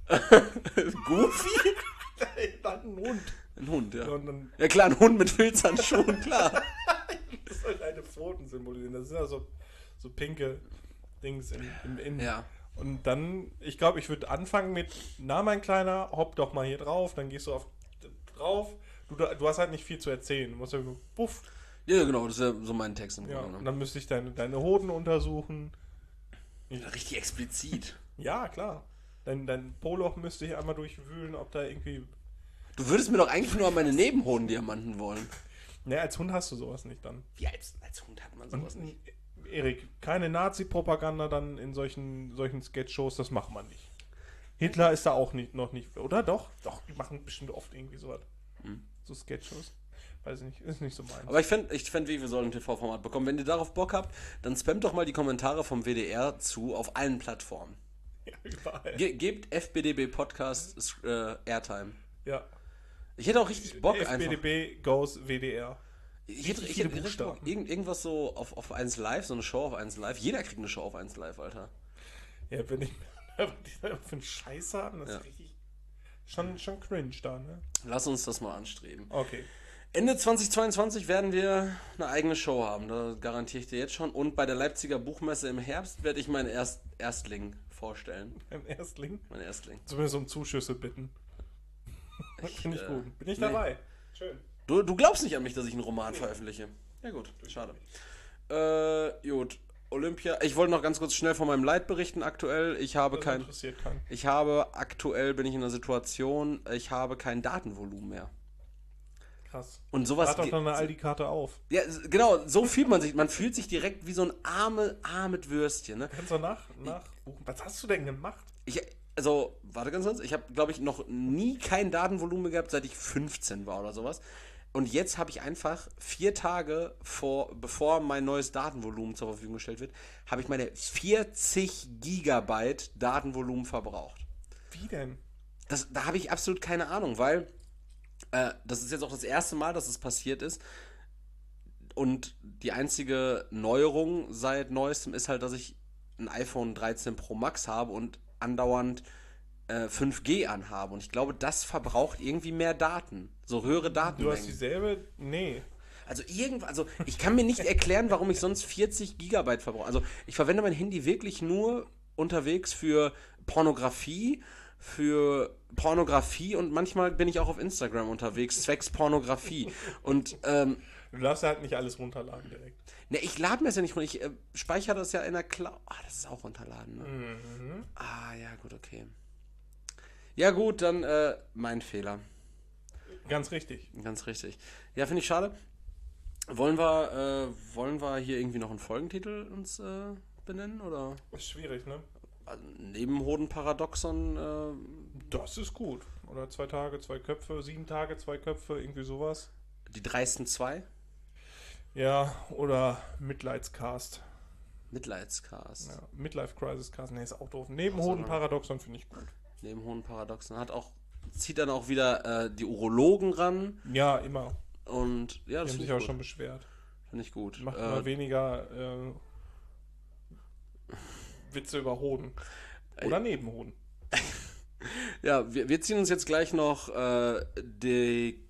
Goofy? Dann ein Hund. Ein Hund, ja. Und dann, Ja klar, ein Hund mit Filzhandschuhen, klar. das soll deine Pfoten symbolisieren. Das sind ja so, so pinke Dings im, im Innen. Ja. Und dann, ich glaube, ich würde anfangen mit, na mein Kleiner, hopp doch mal hier drauf, dann gehst du auf drauf. Du, du hast halt nicht viel zu erzählen. Du musst ja nur, puff. Ja, genau, das ist ja so mein Text im Ja, Grunde und genommen. dann müsste ich deine, deine Hoden untersuchen. Richtig explizit. Ja, klar. Dein, dein Poloch müsste ich einmal durchwühlen, ob da irgendwie... Du würdest mir doch eigentlich nur an meine Nebenhoden-Diamanten wollen. Ne, als Hund hast du sowas nicht dann. Wie als, als Hund hat man sowas Und, nicht. Erik, keine Nazi-Propaganda dann in solchen, solchen Sketch-Shows, das macht man nicht. Hitler ist da auch nicht, noch nicht, oder? Doch? Doch, die machen bestimmt oft irgendwie sowas. Hm. So Sketch-Shows. Weiß ich nicht, ist nicht so meins. Aber ich fände, ich fänd, wir sollen ein T V-Format bekommen. Wenn ihr darauf Bock habt, dann spammt doch mal die Kommentare vom W D R zu auf allen Plattformen. Ja, überall. Ge gebt F B D B Podcast äh, Airtime. Ja. Ich hätte auch richtig Bock F B D einfach. B goes W D R. Ich hätte, ich viele hätte richtig Bock. Buchstaben. Irgend, irgendwas so auf, auf eins Live, so eine Show auf eins Live. Jeder kriegt eine Show auf eins Live, Alter. Ja, wenn ich was die da für einen Scheiß haben, das Ja. ist richtig schon, schon cringe da, ne? Lass uns das mal anstreben. Okay. Ende zweitausendzweiundzwanzig werden wir eine eigene Show haben, da garantiere ich dir jetzt schon. Und bei der Leipziger Buchmesse im Herbst werde ich meinen Erst Erstling vorstellen. Ein Erstling. Mein Erstling. Zumindest um Zuschüsse bitten. Finde ich äh, gut. Bin ich nee. dabei. Schön. Du, du glaubst nicht an mich, dass ich einen Roman veröffentliche. Ja gut, schade. Äh, gut. Olympia. Ich wollte noch ganz kurz schnell von meinem Leid berichten aktuell. Ich habe Das kein... interessiert keinen. Ich habe aktuell, bin ich in einer Situation, ich habe kein Datenvolumen mehr. Krass. Und sowas... Lad doch ge- noch eine Aldi-Karte auf. Ja, genau, so fühlt man sich. Man fühlt sich direkt wie so ein arme, armes Würstchen, ne? Kannst du nach, nachbuchen? Was hast du denn gemacht? Ich, also, warte ganz kurz. Ich habe, glaube ich, noch nie kein Datenvolumen gehabt, seit ich fünfzehn war oder sowas. Und jetzt habe ich einfach vier Tage vor, bevor mein neues Datenvolumen zur Verfügung gestellt wird, habe ich meine vierzig Gigabyte Datenvolumen verbraucht. Wie denn? Das, da habe ich absolut keine Ahnung, weil äh, das ist jetzt auch das erste Mal, dass es passiert ist. Und die einzige Neuerung seit neuestem ist halt, dass ich ein iPhone dreizehn Pro Max habe und andauernd äh, fünf G anhabe. Und ich glaube, das verbraucht irgendwie mehr Daten. So höhere Du hast Datenmengen. dieselbe? Nee. Also irgendwas, also ich kann mir nicht erklären, warum ich sonst vierzig Gigabyte verbrauche. Also ich verwende mein Handy wirklich nur unterwegs für Pornografie, für Pornografie und manchmal bin ich auch auf Instagram unterwegs, zwecks Pornografie. Und ähm, Du darfst ja halt nicht alles runterladen direkt. ne, ich lade mir das ja nicht runter, ich äh, speichere das ja in der Cloud. Ah, das ist auch runterladen, ne? Mhm. Ah, ja gut, okay. Ja gut, dann äh, mein Fehler. Ganz richtig. Ganz richtig. Ja, finde ich schade. Wollen wir, äh, wollen wir hier irgendwie noch einen Folgentitel uns äh, benennen? Oder? Ist schwierig, ne? Also, Nebenhoden-Paradoxon. Äh, Das ist gut. Oder zwei Tage, zwei Köpfe, sieben Tage, zwei Köpfe, irgendwie sowas. die dreisten zwei. Ja, oder Mitleidscast. Mitleidscast. Ja, Midlife Crisis Cast, ne, ist auch doof. Nebenhoden-Paradoxon finde ich gut. Nebenhoden-Paradoxon. Hat auch, zieht dann auch wieder äh, die Urologen ran. Ja, immer. Und ja, Die das haben finde sich ich auch gut. schon beschwert. Finde ich gut. Macht Äh, immer weniger äh, Witze über Hoden. Oder Nebenhoden. Ja, wir, wir ziehen uns jetzt gleich noch äh, die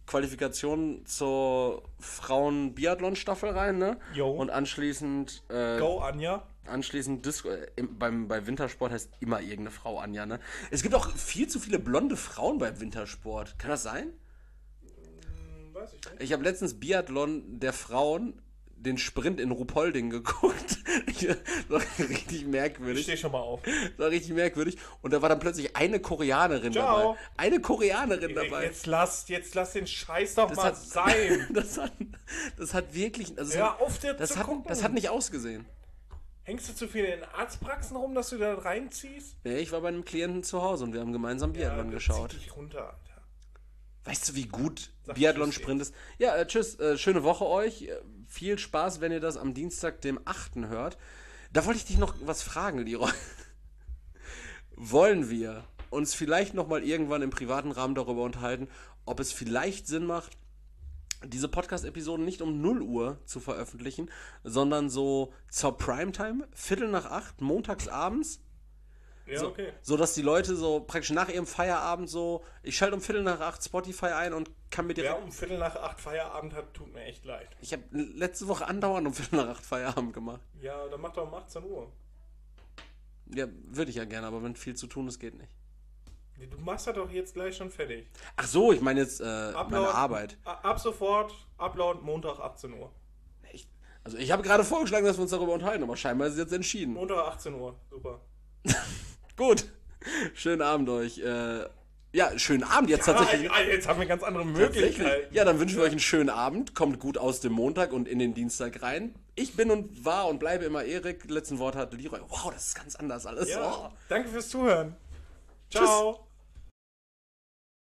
Qualifikation zur Frauen-Biathlon-Staffel rein, ne? Jo. Und anschließend... Äh, Go, Anja. Anschließend, Disco, äh, im, beim, bei Wintersport heißt immer irgendeine Frau Anja, ne? Es gibt auch viel zu viele blonde Frauen beim Wintersport. Kann das sein? Hm, weiß ich nicht. Ich habe letztens Biathlon der Frauen, den Sprint in Ruhpolding geguckt. Das war richtig Ich merkwürdig. steh schon mal auf. Das war richtig merkwürdig. Und da war dann plötzlich eine Koreanerin Ciao. dabei. Eine Koreanerin dabei. Jetzt lass, jetzt lass den Scheiß doch Das mal hat- sein. Das hat, das hat wirklich... Also es Hör hat, auf, dir das, zu hat, gucken. das hat nicht ausgesehen. Hängst du zu viel in Arztpraxen rum, dass du da reinziehst? Nee, ich war bei einem Klienten zu Hause und wir haben gemeinsam Biathlon das geschaut. zieht dich runter, Alter. Weißt du, wie gut Sag Biathlon-Sprint ist? Ja, äh, tschüss, äh, schöne Woche euch. Äh, viel Spaß, wenn ihr das am Dienstag, dem achten hört. Da wollte ich dich noch was fragen, Leroy. Wollen wir uns vielleicht nochmal irgendwann im privaten Rahmen darüber unterhalten, ob es vielleicht Sinn macht, diese Podcast-Episoden nicht um null Uhr zu veröffentlichen, sondern so zur Primetime, Viertel nach acht, montags abends, Ja, so, okay. so dass die Leute so praktisch nach ihrem Feierabend so, ich schalte um Viertel nach acht Spotify ein und kann mir direkt... Wer um Viertel nach acht Feierabend hat, tut mir echt leid. Ich habe letzte Woche andauernd um Viertel nach acht Feierabend gemacht. Ja, dann mach doch um achtzehn Uhr. Ja, würde ich ja gerne, aber wenn viel zu tun ist, geht nicht. Du machst das doch jetzt gleich schon fertig. Ach so, ich meine jetzt äh, Upload- meine Arbeit. A- Ab sofort, Upload Montag achtzehn Uhr. Ich, also ich habe gerade vorgeschlagen, dass wir uns darüber unterhalten, aber scheinbar ist es jetzt entschieden. Montag achtzehn Uhr, super. Gut, schönen Abend euch. Äh, ja, schönen Abend jetzt tatsächlich. Ah, jetzt haben wir ganz andere Tatsächlich. Möglichkeiten. Ja, dann wünschen wir euch einen schönen Abend. Kommt gut aus dem Montag und in den Dienstag rein. Ich bin und war und bleibe immer Erik. Letzten Wort hat Leroy. Wow, das ist ganz anders alles. Ja, Oh. danke fürs Zuhören. Ciao.